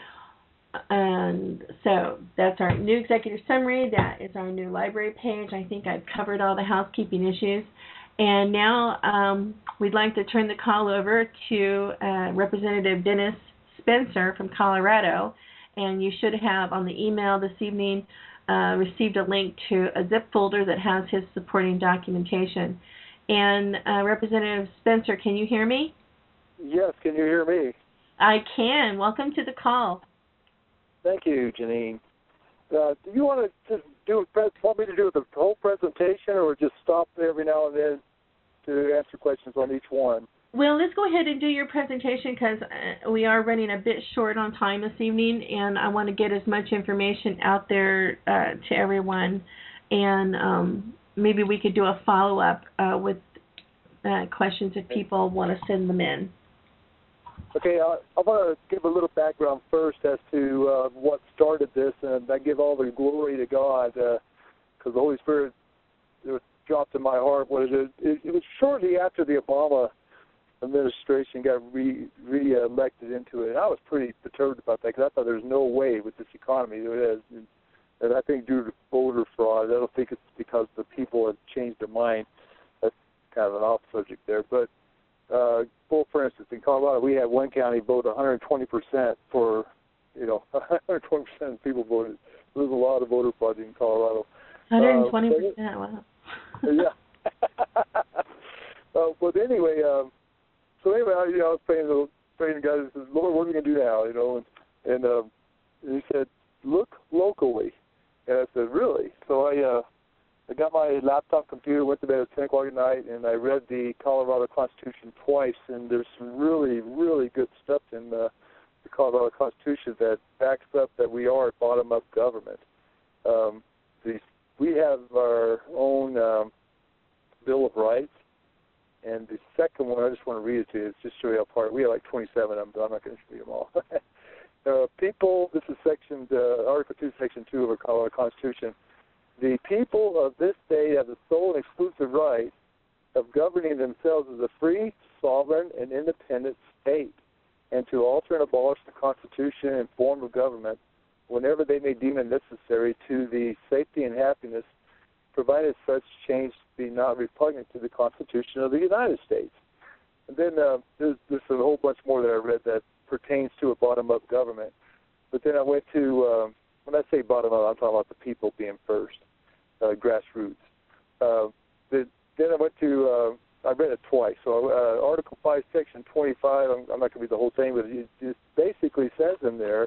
And so that's our new executive summary. That is our new library page. I think I've covered all the housekeeping issues. And now we'd like to turn the call over to Representative Dennis Spencer from Colorado. And you should have on the email this evening received a link to a zip folder that has his supporting documentation. And Representative Spencer, can you hear me? Yes, can you hear me? I can. Welcome to the call. Thank you, Janine. Do you want to just want me to do the whole presentation, or just stop every now and then to answer questions on each one? Well, let's go ahead and do your presentation because we are running a bit short on time this evening, and I want to get as much information out there to everyone. And maybe we could do a follow-up with questions if people want to send them in. Okay, I want to give a little background first as to what started this, and I give all the glory to God because the Holy Spirit dropped in my heart. It was shortly after the Obama administration got re-elected into it. And I was pretty perturbed about that because I thought there's no way with this economy there is. And I think due to voter fraud, I don't think it's because the people have changed their mind. That's kind of an off subject there. But for instance, in Colorado, we had one county vote 120% for, 120% of people voted. There's a lot of voter fraud in Colorado. 120%, wow. Yeah. But anyway, I was praying to God. I said, Lord, what are we going to do now? And he said, look locally. And I said, really? So I got my laptop computer, went to bed at 10 o'clock at night, and I read the Colorado Constitution twice. And there's some really, really good stuff in the Colorado Constitution that backs up that we are a bottom-up government. We have our own Bill of Rights. And the second one, I just want to read it to you. It's just show you how far. We have like 27 of them, but I'm not going to read them all. People, this is Article 2, Section 2 of our Colorado Constitution. The people of this state have the sole and exclusive right of governing themselves as a free, sovereign, and independent state, and to alter and abolish the Constitution and form of government whenever they may deem it necessary to the safety and happiness, provided such change be not repugnant to the Constitution of the United States. And then there's a whole bunch more that I read that pertains to a bottom-up government. But then I went to, when I say bottom-up, I'm talking about the people being first, grassroots. Then I went to, I read it twice. So Article 5, Section 25, I'm not going to read the whole thing, but it basically says in there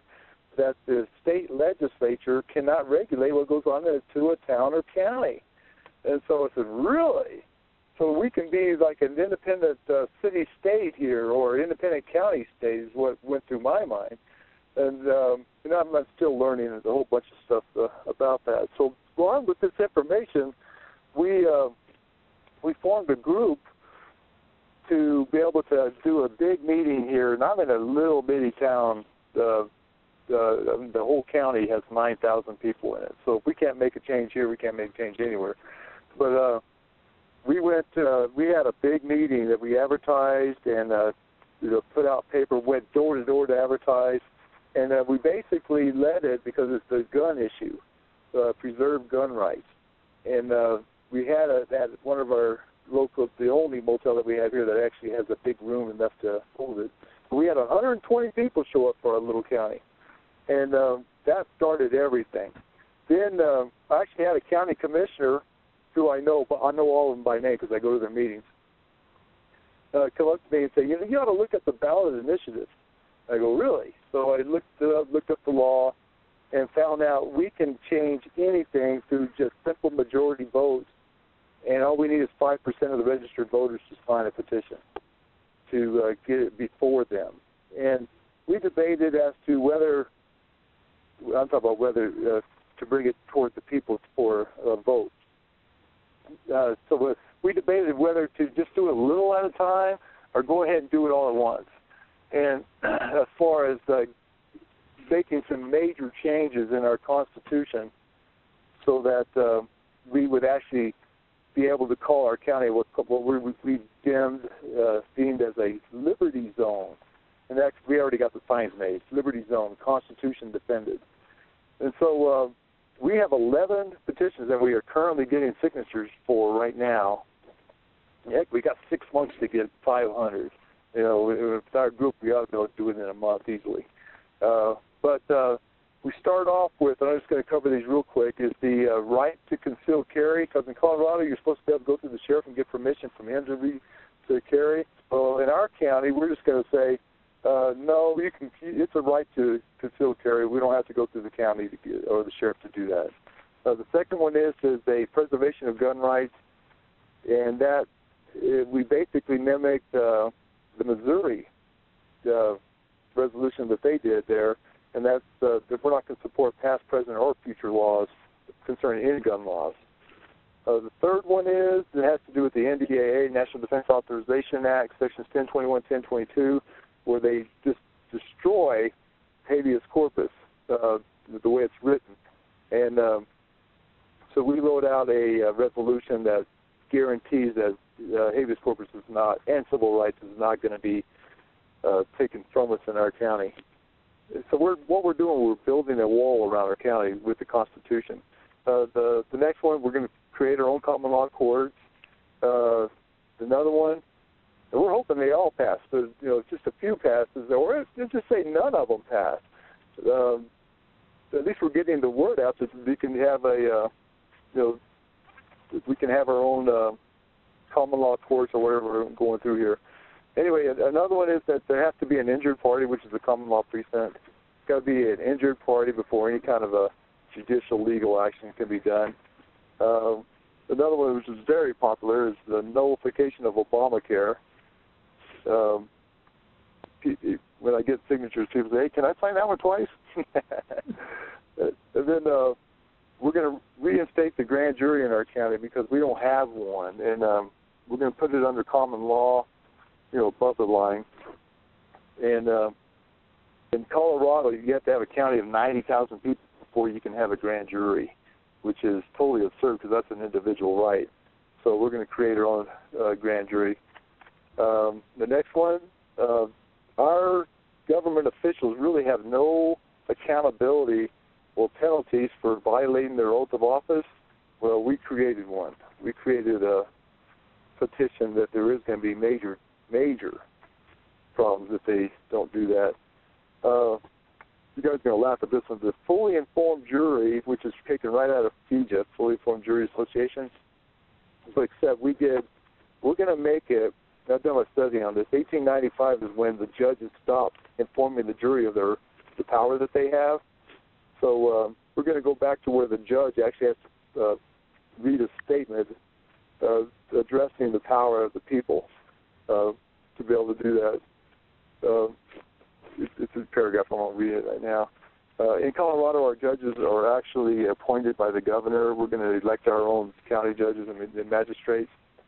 that the state legislature cannot regulate what goes on to a town or county. And so I said, really? So we can be like an independent city-state here, or independent county-state is what went through my mind. And I'm still learning a whole bunch of stuff about that. So along with this information, we formed a group to be able to do a big meeting here. And I'm in a little bitty town. The whole county has 9,000 people in it. So if we can't make a change here, we can't make a change anywhere. But we had a big meeting that we advertised and put out paper, went door to door to advertise, and we basically led it because it's the gun issue, preserve gun rights. And we had at one of our local, the only motel that we have here that actually has a big room enough to hold it. We had 120 people show up for our little county, and that started everything. Then I actually had a county commissioner who I know all of them by name because I go to their meetings, come up to me and say, you ought to look at the ballot initiative. I go, really? So I looked up the law and found out we can change anything through just simple majority votes, and all we need is 5% of the registered voters to sign a petition to get it before them. And we debated as to whether, I'm talking about whether to bring it toward the people for a vote. So we debated whether to just do it a little at a time or go ahead and do it all at once. And as far as making some major changes in our Constitution so that we would actually be able to call our county what we deemed as a liberty zone. And we already got the signs made, liberty zone, Constitution defended. And so we have 11 petitions that we are currently getting signatures for right now. Heck, we got 6 months to get 500. With our group, we ought to be able to do it in a month easily. But we start off with, and I'm just going to cover these real quick, is the right to concealed carry. Because in Colorado, you're supposed to be able to go through the sheriff and get permission from him to carry. Well, in our county, we're just going to say, no, it's a right to concealed carry. We don't have to go through the county or the sheriff to do that. The second one is a preservation of gun rights, and that we basically mimic the Missouri resolution that they did there, and that's that we're not going to support past, present, or future laws concerning any gun laws. The third one is it has to do with the NDAA, National Defense Authorization Act, sections 1021, 1022, where they just destroy habeas corpus the way it's written. And so we wrote out a resolution that guarantees that habeas corpus is not, and civil rights is not going to be taken from us in our county. So what we're doing, we're building a wall around our county with the Constitution. The next one, we're going to create our own common law courts. Another one, and we're hoping they all pass. But just a few passes, or let's just say none of them pass. At least we're getting the word out that we can have we can have our own common law courts or whatever we're going through here. Anyway, another one is that there has to be an injured party, which is a common law precinct. It's got to be an injured party before any kind of a judicial legal action can be done. Another one, which is very popular, is the nullification of Obamacare. When I get signatures, people say, hey, can I sign that one twice? And then we're going to reinstate the grand jury in our county because we don't have one. And we're going to put it under common law, above the line. And in Colorado, you have to have a county of 90,000 people before you can have a grand jury, which is totally absurd because that's an individual right. So we're going to create our own grand jury. The next one, our government officials really have no accountability or penalties for violating their oath of office. Well, we created one. We created a petition that there is going to be major problems if they don't do that. You guys are going to laugh at this one. The Fully Informed Jury, which is taken right out of FEJA, Fully Informed Jury Association, but except we're going to make it, I've done a study on this, 1895 is when the judges stopped informing the jury of their the power that they have. So we're going to go back to where the judge actually has to read a statement addressing the power of the people to be able to do that. It's a paragraph. I won't read it right now. In Colorado, our judges are actually appointed by the governor. We're going to elect our own county judges and magistrates.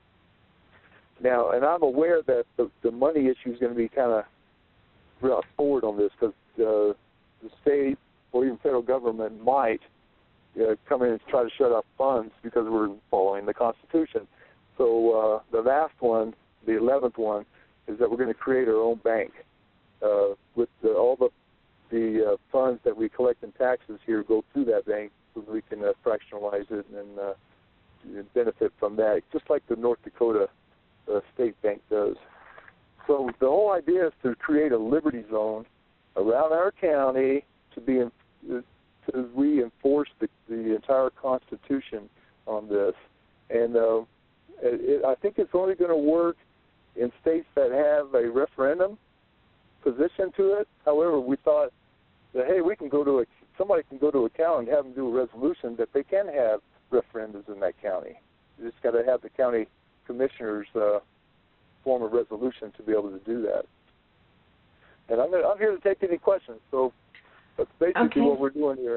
Now, and I'm aware that the money issue is going to be kind of brought forward on this because the state or even federal government might come in and try to shut off funds because we're following the Constitution. So the last one, the 11th one, is that we're going to create our own bank with all the funds that we collect in taxes here go through that bank so that we can fractionalize it and benefit from that, just like the North Dakota State Bank does. So the whole idea is to create a liberty zone around our county to reinforce the entire Constitution on this. And I think it's only going to work in states that have a referendum position to it. However, we thought that, hey, somebody can go to a county and have them do a resolution that they can have referendums in that county. You just got to have the county commissioners form a resolution to be able to do that. And I'm here to take any questions. So that's basically what we're doing here.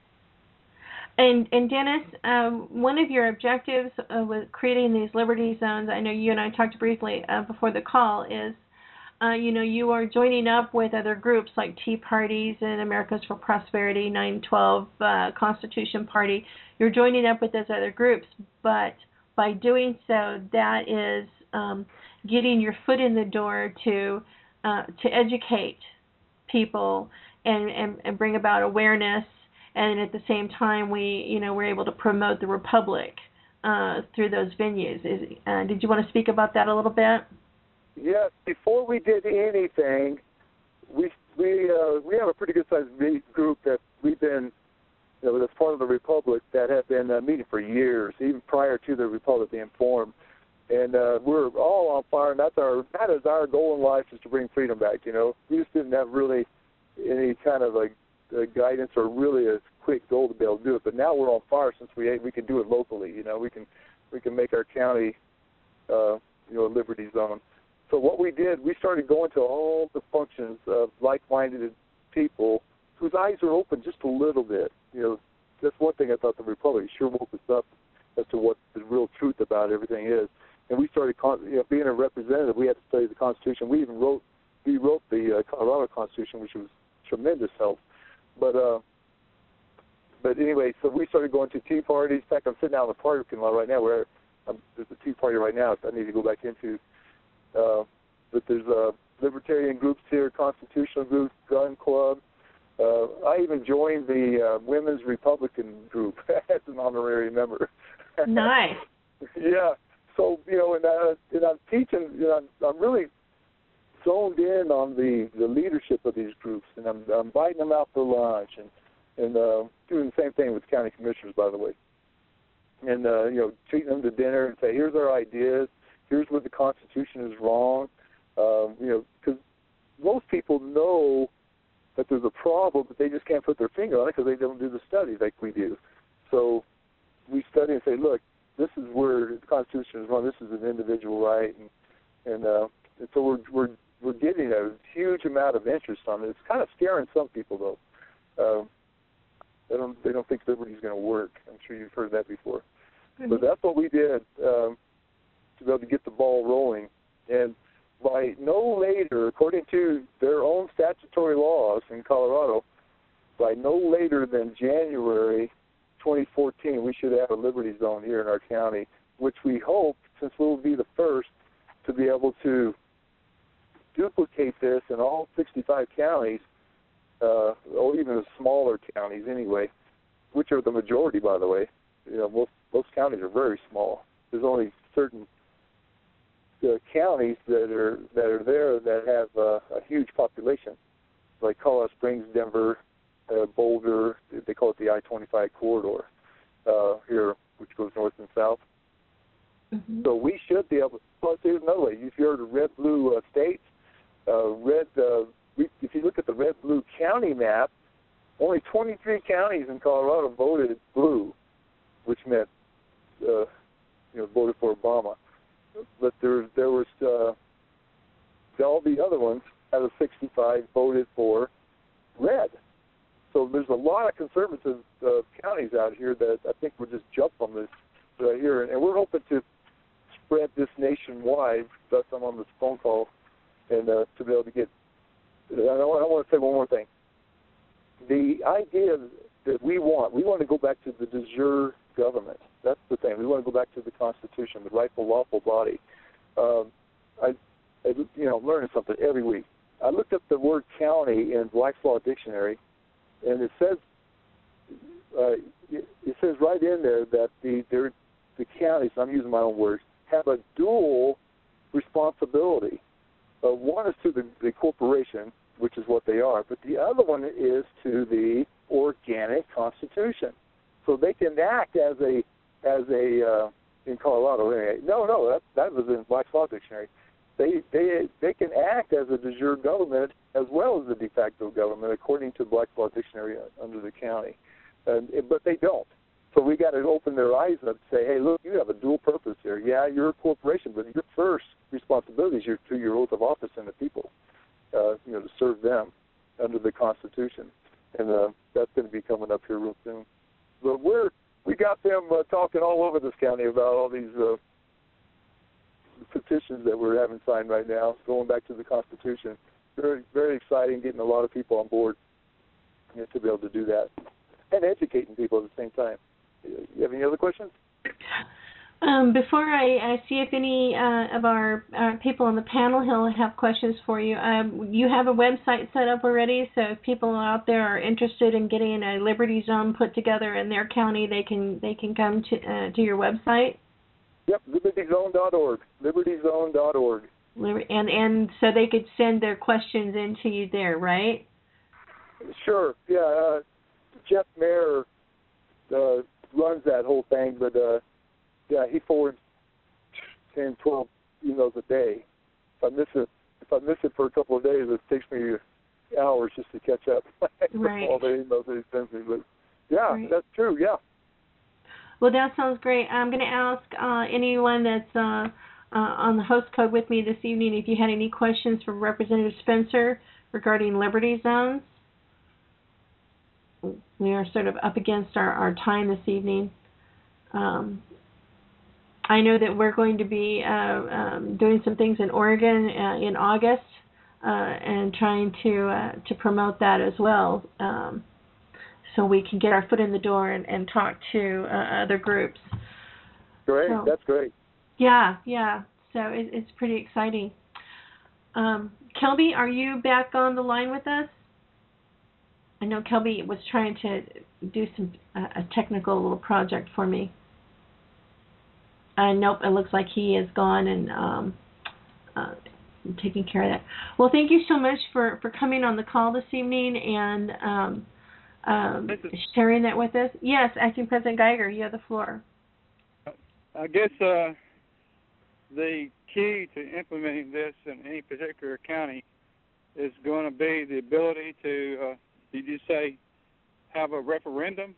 And Dennis, one of your objectives with creating these liberty zones, I know you and I talked briefly before the call, is you are joining up with other groups like Tea Parties and Americans for Prosperity, 912 Constitution Party. You're joining up with those other groups, but by doing so, that is getting your foot in the door to educate people and bring about awareness. And at the same time, we're able to promote the Republic through those venues. Did you want to speak about that a little bit? Yes. Before we did anything, we have a pretty good sized group that we've been, that's part of the Republic that have been meeting for years, even prior to the Republic being formed. And we're all on fire, and that is our goal in life, is to bring freedom back. We just didn't have really any kind of guidance or really a quick goal to be able to do it. But now we're on fire since we can do it locally. We can make our county a liberty zone. So what we did, we started going to all the functions of like-minded people whose eyes are open just a little bit. That's one thing I thought the Republic sure woke us up as to what the real truth about everything is. And we started, being a representative, we had to study the Constitution. We even rewrote the Colorado Constitution, which was tremendous help. But anyway, so we started going to tea parties. In fact, I'm sitting out in the parking lot right now where there's a tea party right now I need to go back into. But there's libertarian groups here, constitutional groups, gun club. I even joined the Women's Republican group as an honorary member. Nice. Yeah. So, and I'm teaching, I'm really zoned in on the leadership of these groups, and I'm inviting them out for lunch and doing the same thing with county commissioners, by the way. And, treating them to dinner and say, here's our ideas, here's where the Constitution is wrong. Because most people know that there's a problem, but they just can't put their finger on it because they don't do the study like we do. So we study and say, look, this is where the Constitution is wrong. This is an individual right, and so we're getting a huge amount of interest on it. It's kind of scaring some people, though. They don't think liberty is going to work. I'm sure you've heard that before. Mm-hmm. But that's what we did to be able to get the ball rolling. And by no later, according to their own statutory laws in Colorado, by no later than January 2014, we should have a liberty zone here in our county, which we hope, since we'll be the first, to be able to duplicate this in all 65 counties, or even the smaller counties anyway, which are the majority, by the way. Most counties are very small. There's only certain counties that are there that have a huge population, like Colorado Springs, Denver, Boulder. They call it the I-25 corridor here, which goes north and south. Mm-hmm. So we should be able to. Plus, there's another way. If you're the red-blue states, if if you look at the red-blue county map, only 23 counties in Colorado voted blue, which meant, voted for Obama. But there was all the other ones out of 65 voted for red. So there's a lot of conservative counties out here that I think will just jump on this right here, and we're hoping to spread this nationwide. Thus, I'm on this phone call, and to be able to get. I want to say one more thing. The idea that we want to go back to the de jure government. That's the thing. We want to go back to the Constitution, the rightful, lawful body. I learning something every week. I looked up the word county in Black's Law Dictionary, and it says right in there that the counties, I'm using my own words, have a dual responsibility. One is to the corporation, which is what they are, but the other one is to the organic constitution. So they can act as a in Colorado. No, that was in Black's Law Dictionary. They can act as a de jure government as well as the de facto government, according to Black's Law Dictionary under the county. But they don't. So we got to open their eyes up and say, hey, look, you have a dual purpose here. Yeah, you're a corporation, but your first responsibility is to your oath of office and the people, to serve them under the Constitution. And that's going to be coming up here real soon. But we got them talking all over this county about all these petitions that we're having signed right now, going back to the Constitution. Very, very exciting, getting a lot of people on board to be able to do that, and educating people at the same time. You have any other questions? Before I see if any of our people on the panel here have questions for you, you have a website set up already, so if people out there are interested in getting a Liberty Zone put together in their county, they can come to your website? Yep, libertyzone.org, libertyzone.org. And so they could send their questions into you there, right? Sure, yeah. Jeff Mayer runs that whole thing, but he forwards 10, 12 emails a day. If I miss it for a couple of days, it takes me hours just to catch up right. all the emails that he sends me. But yeah, right. That's true. Yeah. Well, that sounds great. I'm going to ask anyone that's on the host code with me this evening if you had any questions for Representative Spencer regarding Liberty Zones. We are sort of up against our time this evening. I know that we're going to be doing some things in Oregon in August and trying to promote that as well, so we can get our foot in the door and talk to other groups. Great, so, that's great. Yeah. So it's pretty exciting. Kelby, are you back on the line with us? I know Kelby was trying to do a technical little project for me. Nope, it looks like he is gone and taking care of that. Well, thank you so much for coming on the call this evening and sharing that with us. Yes, Acting President Geiger, you have the floor. I guess the key to implementing this in any particular county is going to be the ability to, did you say, have a referendum?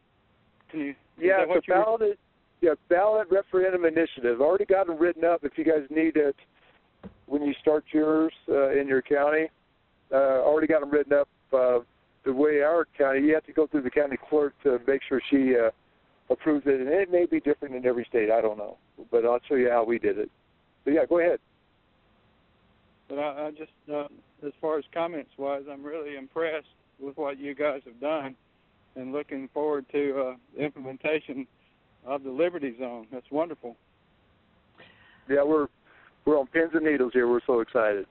Ballot referendum initiative. Already got them written up if you guys need it when you start yours in your county. Already got them written up the way our county, you have to go through the county clerk to make sure she approves it. And it may be different in every state. I don't know. But I'll show you how we did it. But, yeah, go ahead. But I just, as far as comments-wise, I'm really impressed with what you guys have done and looking forward to the implementation of the Liberty Zone. That's wonderful. Yeah, we're on pins and needles here. We're so excited.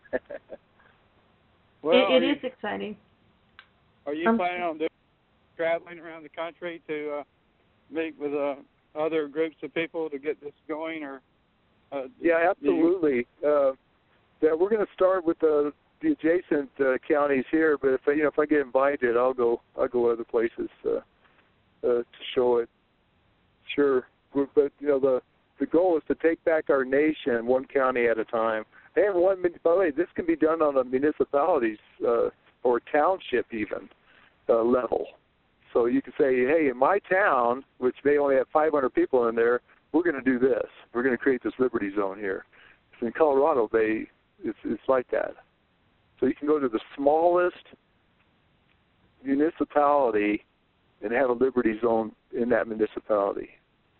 Well, it is exciting. Are you planning on traveling around the country to meet with other groups of people to get this going? Or yeah, absolutely. We're going to start with the adjacent counties here, but if I get invited, I'll go other places to show it. Sure, but the goal is to take back our nation one county at a time. And by the way, this can be done on a municipalities or township even level. So you can say, hey, in my town, which may only have 500 people in there, we're going to do this. We're going to create this Liberty Zone here. So in Colorado, it's like that. So you can go to the smallest municipality and have a Liberty Zone in that municipality.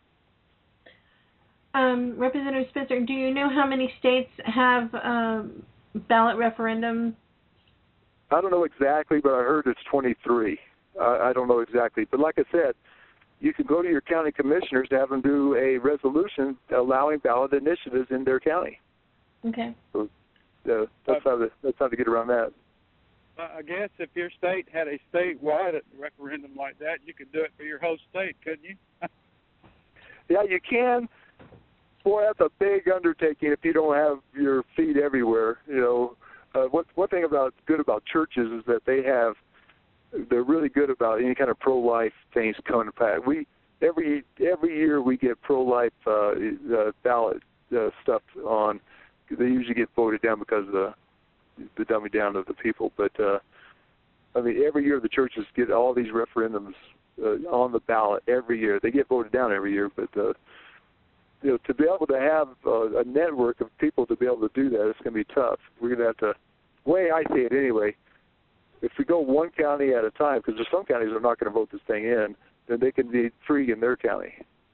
Representative Spencer, do you know how many states have ballot referendum? I don't know exactly, but I heard it's 23. I don't know exactly. But like I said, you can go to your county commissioners to have them do a resolution allowing ballot initiatives in their county. Okay. So that's how to get around that. I guess if your state had a statewide referendum like that, you could do it for your whole state, couldn't you? Yeah, you can. Boy, that's a big undertaking if you don't have your feet everywhere. You know, one thing good about churches is that they're really good about any kind of pro-life things coming to pass. Every year we get pro-life ballot stuff on. They usually get voted down because of the dumbing down of the people. But I mean, every year the churches get all these referendums on the ballot every year. They get voted down every year, but you know, to be able to have a network of people to be able to do that, it's going to be tough. We're going to have to, the way I see it anyway, if we go one county at a time, because there's some counties that are not going to vote this thing in, then they can be free in their county.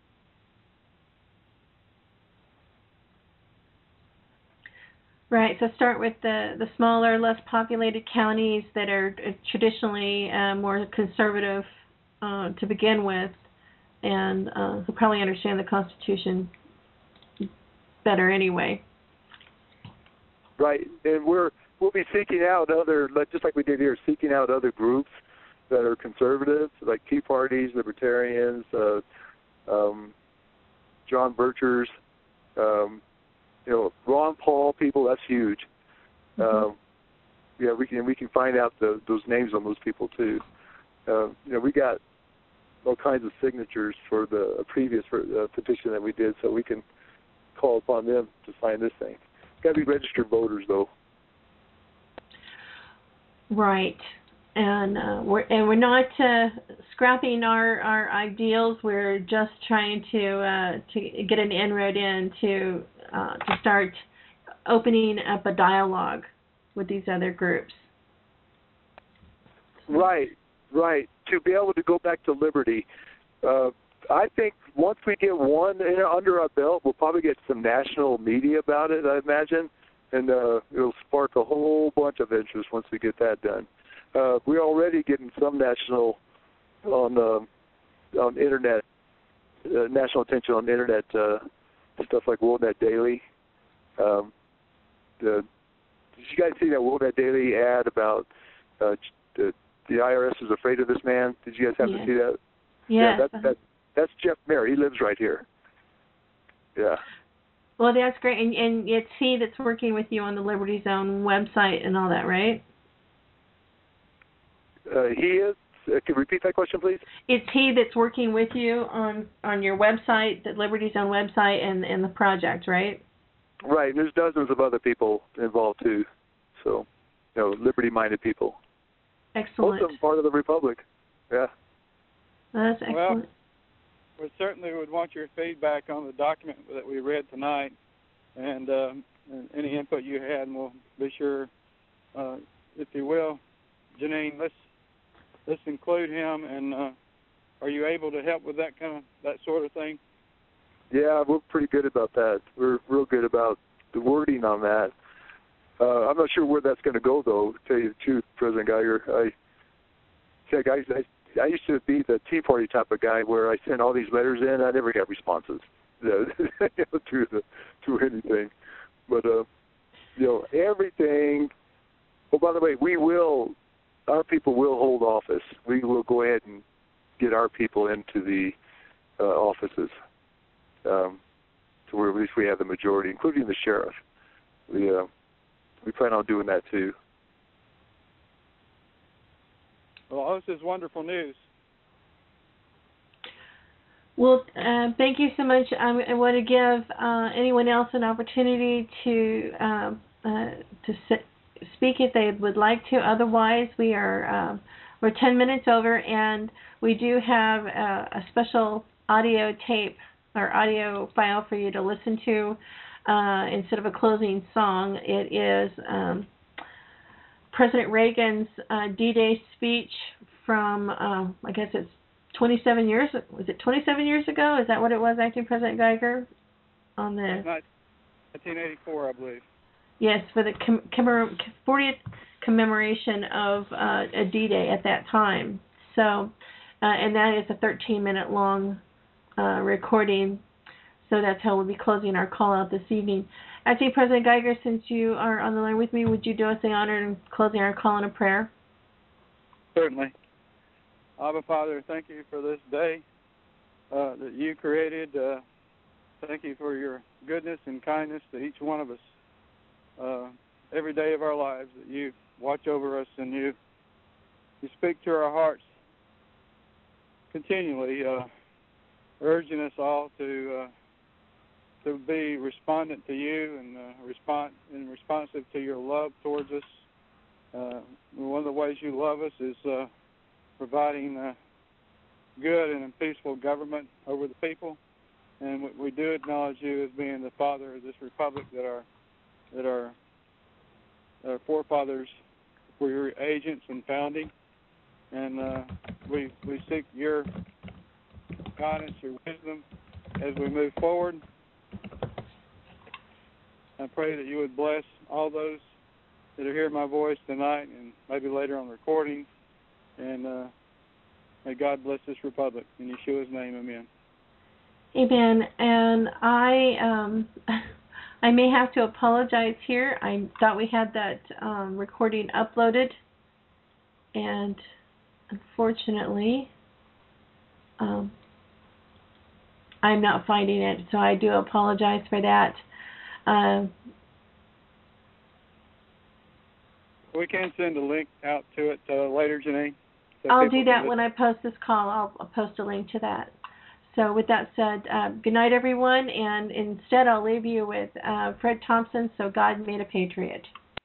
Right, so start with the smaller, less populated counties that are traditionally more conservative to begin with, and who probably understand the Constitution better anyway. Right, and we'll be seeking out just like we did here, seeking out other groups that are conservative, like Tea Parties, Libertarians, John Birchers, you know, Ron Paul people. That's huge. Yeah, we can find out those names on those people too. You know, we got all kinds of signatures for the previous petition that we did, so we can call upon them to sign this thing. Got to be registered voters, though. Right, and we're not scrapping our ideals. We're just trying to get an inroad in to start opening up a dialogue with these other groups. Right. To be able to go back to liberty, I think once we get one under our belt, we'll probably get some national media about it, I imagine, and it'll spark a whole bunch of interest once we get that done. We're already getting some national on internet, national attention on internet stuff like WorldNet Daily. Did you guys see that WorldNet Daily ad about the IRS is afraid of this man? Did you guys happen to see that? Yes. Yeah, that's Jeff Mayer. He lives right here. Yeah. Well, that's great. And it's he that's working with you on the Liberty Zone website and all that, right? He is. Can you repeat that question, please? It's he that's working with you on your website, the Liberty Zone website, and the project, right? Right. And there's dozens of other people involved, too. So, you know, liberty-minded people. Excellent. Most of them part of the Republic. Yeah. That's excellent. Well, we certainly would want your feedback on the document that we read tonight, and any input you had, and we'll be sure, if you will, Janine, let's include him. And are you able to help with that sort of thing? Yeah, we're pretty good about that. We're real good about the wording on that. I'm not sure where that's going to go, though, to tell you the truth, President Geiger. I used to be the Tea Party type of guy where I sent all these letters in. I never got responses to anything. But, you know, everything. Oh, by the way, our people will hold office. We will go ahead and get our people into the offices to where at least we have the majority, including the sheriff. We plan on doing that too. Well, this is wonderful news. Well, thank you so much. I want to give anyone else an opportunity to speak if they would like to. Otherwise, we're 10 minutes over, and we do have a special audio tape or audio file for you to listen to instead of a closing song. It is President Reagan's D-Day speech from, I guess it's 27 years. Was it 27 years ago? Is that what it was, Acting President Geiger? On the 1984, I believe. Yes, for the 40th commemoration of a D-Day at that time. So, and that is a 13-minute long recording. So that's how we'll be closing our call out this evening. Acting President Geiger, since you are on the line with me, would you do us the honor in closing our call in a prayer? Certainly. Abba, Father, thank you for this day that you created. Thank you for your goodness and kindness to each one of us. Every day of our lives, that you watch over us and you speak to our hearts continually, urging us all to be respondent to you and responsive to your love towards us. One of the ways you love us is providing good and peaceful government over the people, and we do acknowledge you as being the father of this republic, that our forefathers were your agents in founding, and we seek your guidance, your wisdom as we move forward. I pray that you would bless all those that are hearing my voice tonight and maybe later on recording, and may God bless this republic. In Yeshua's name, amen. Amen. And I may have to apologize here. I thought we had that recording uploaded, and unfortunately, I'm not finding it, so I do apologize for that. We can send a link out to it later, Janine. So I'll do that when I post this call. I'll post a link to that. So with that said, good night, everyone. And instead, I'll leave you with Fred Thompson, So God Made a Patriot.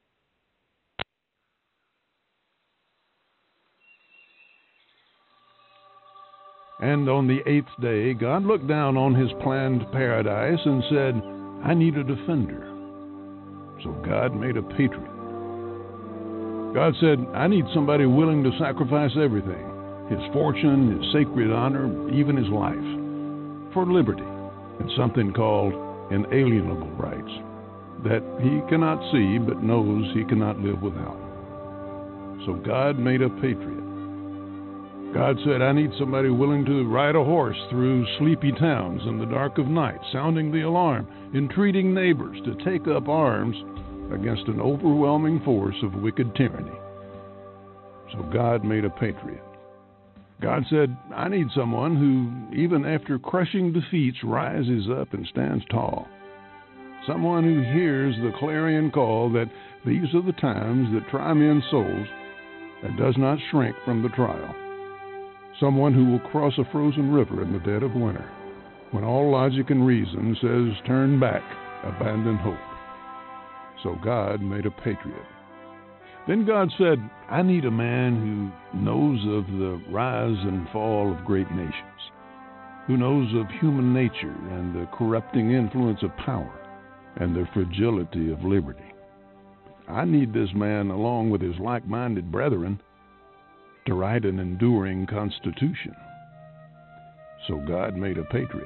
And on the 8th day, God looked down on his planned paradise and said, I need a defender. So God made a patriot. God said, I need somebody willing to sacrifice everything, his fortune, his sacred honor, even his life, for liberty and something called inalienable rights that he cannot see but knows he cannot live without. So God made a patriot. God said, I need somebody willing to ride a horse through sleepy towns in the dark of night, sounding the alarm, entreating neighbors to take up arms against an overwhelming force of wicked tyranny. So God made a patriot. God said, I need someone who, even after crushing defeats, rises up and stands tall. Someone who hears the clarion call that these are the times that try men's souls and does not shrink from the trial. Someone who will cross a frozen river in the dead of winter, when all logic and reason says, turn back, abandon hope. So God made a patriot. Then God said, I need a man who knows of the rise and fall of great nations, who knows of human nature and the corrupting influence of power and the fragility of liberty. I need this man, along with his like-minded brethren, to write an enduring constitution. So God made a patriot.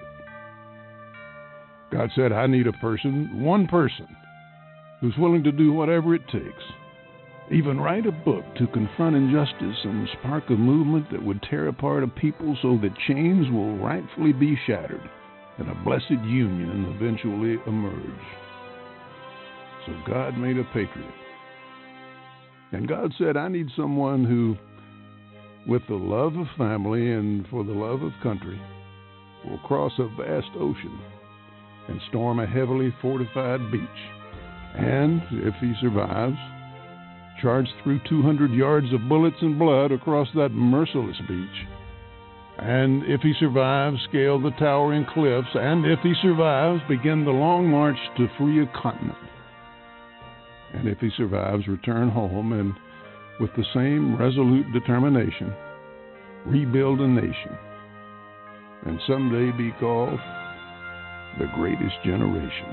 God said, I need a person, one person, who's willing to do whatever it takes, even write a book to confront injustice and spark a movement that would tear apart a people so that chains will rightfully be shattered and a blessed union eventually emerge. So God made a patriot. And God said, I need someone who, with the love of family and for the love of country, will cross a vast ocean and storm a heavily fortified beach. And, if he survives, charge through 200 yards of bullets and blood across that merciless beach. And if he survives, scale the towering cliffs. And if he survives, begin the long march to free a continent. and if he survives, return home and, with the same resolute determination, rebuild a nation and someday be called the greatest generation.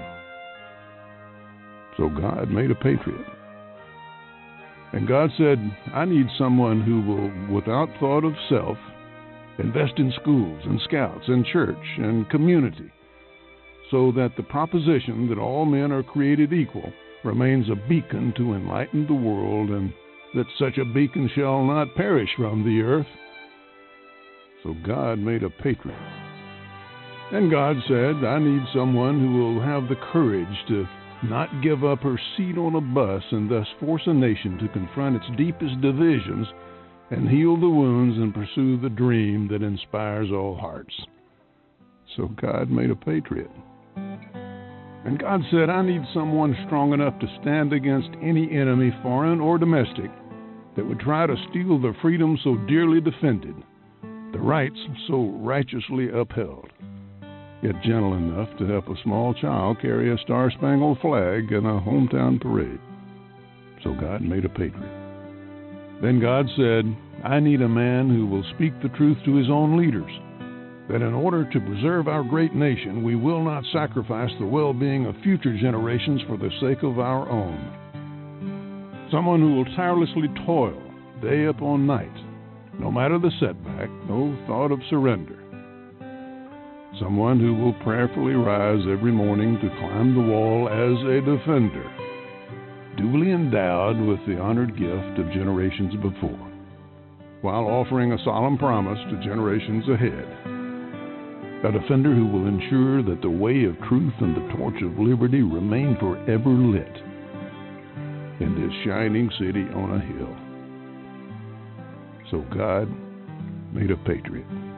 So God made a patriot. And God said, I need someone who will, without thought of self, invest in schools and scouts and church and community, so that the proposition that all men are created equal remains a beacon to enlighten the world, and that such a beacon shall not perish from the earth. So God made a patriot. And God said, I need someone who will have the courage to not give up her seat on a bus and thus force a nation to confront its deepest divisions and heal the wounds and pursue the dream that inspires all hearts. So God made a patriot. And God said, I need someone strong enough to stand against any enemy, foreign or domestic, that would try to steal the freedom so dearly defended, the rights so righteously upheld, yet gentle enough to help a small child carry a star-spangled flag in a hometown parade. So God made a patriot. Then God said, I need a man who will speak the truth to his own leaders, that in order to preserve our great nation, we will not sacrifice the well-being of future generations for the sake of our own. Someone who will tirelessly toil day upon night, no matter the setback, no thought of surrender. Someone who will prayerfully rise every morning to climb the wall as a defender, duly endowed with the honored gift of generations before, while offering a solemn promise to generations ahead. A defender who will ensure that the way of truth and the torch of liberty remain forever lit in this shining city on a hill. So God made a patriot.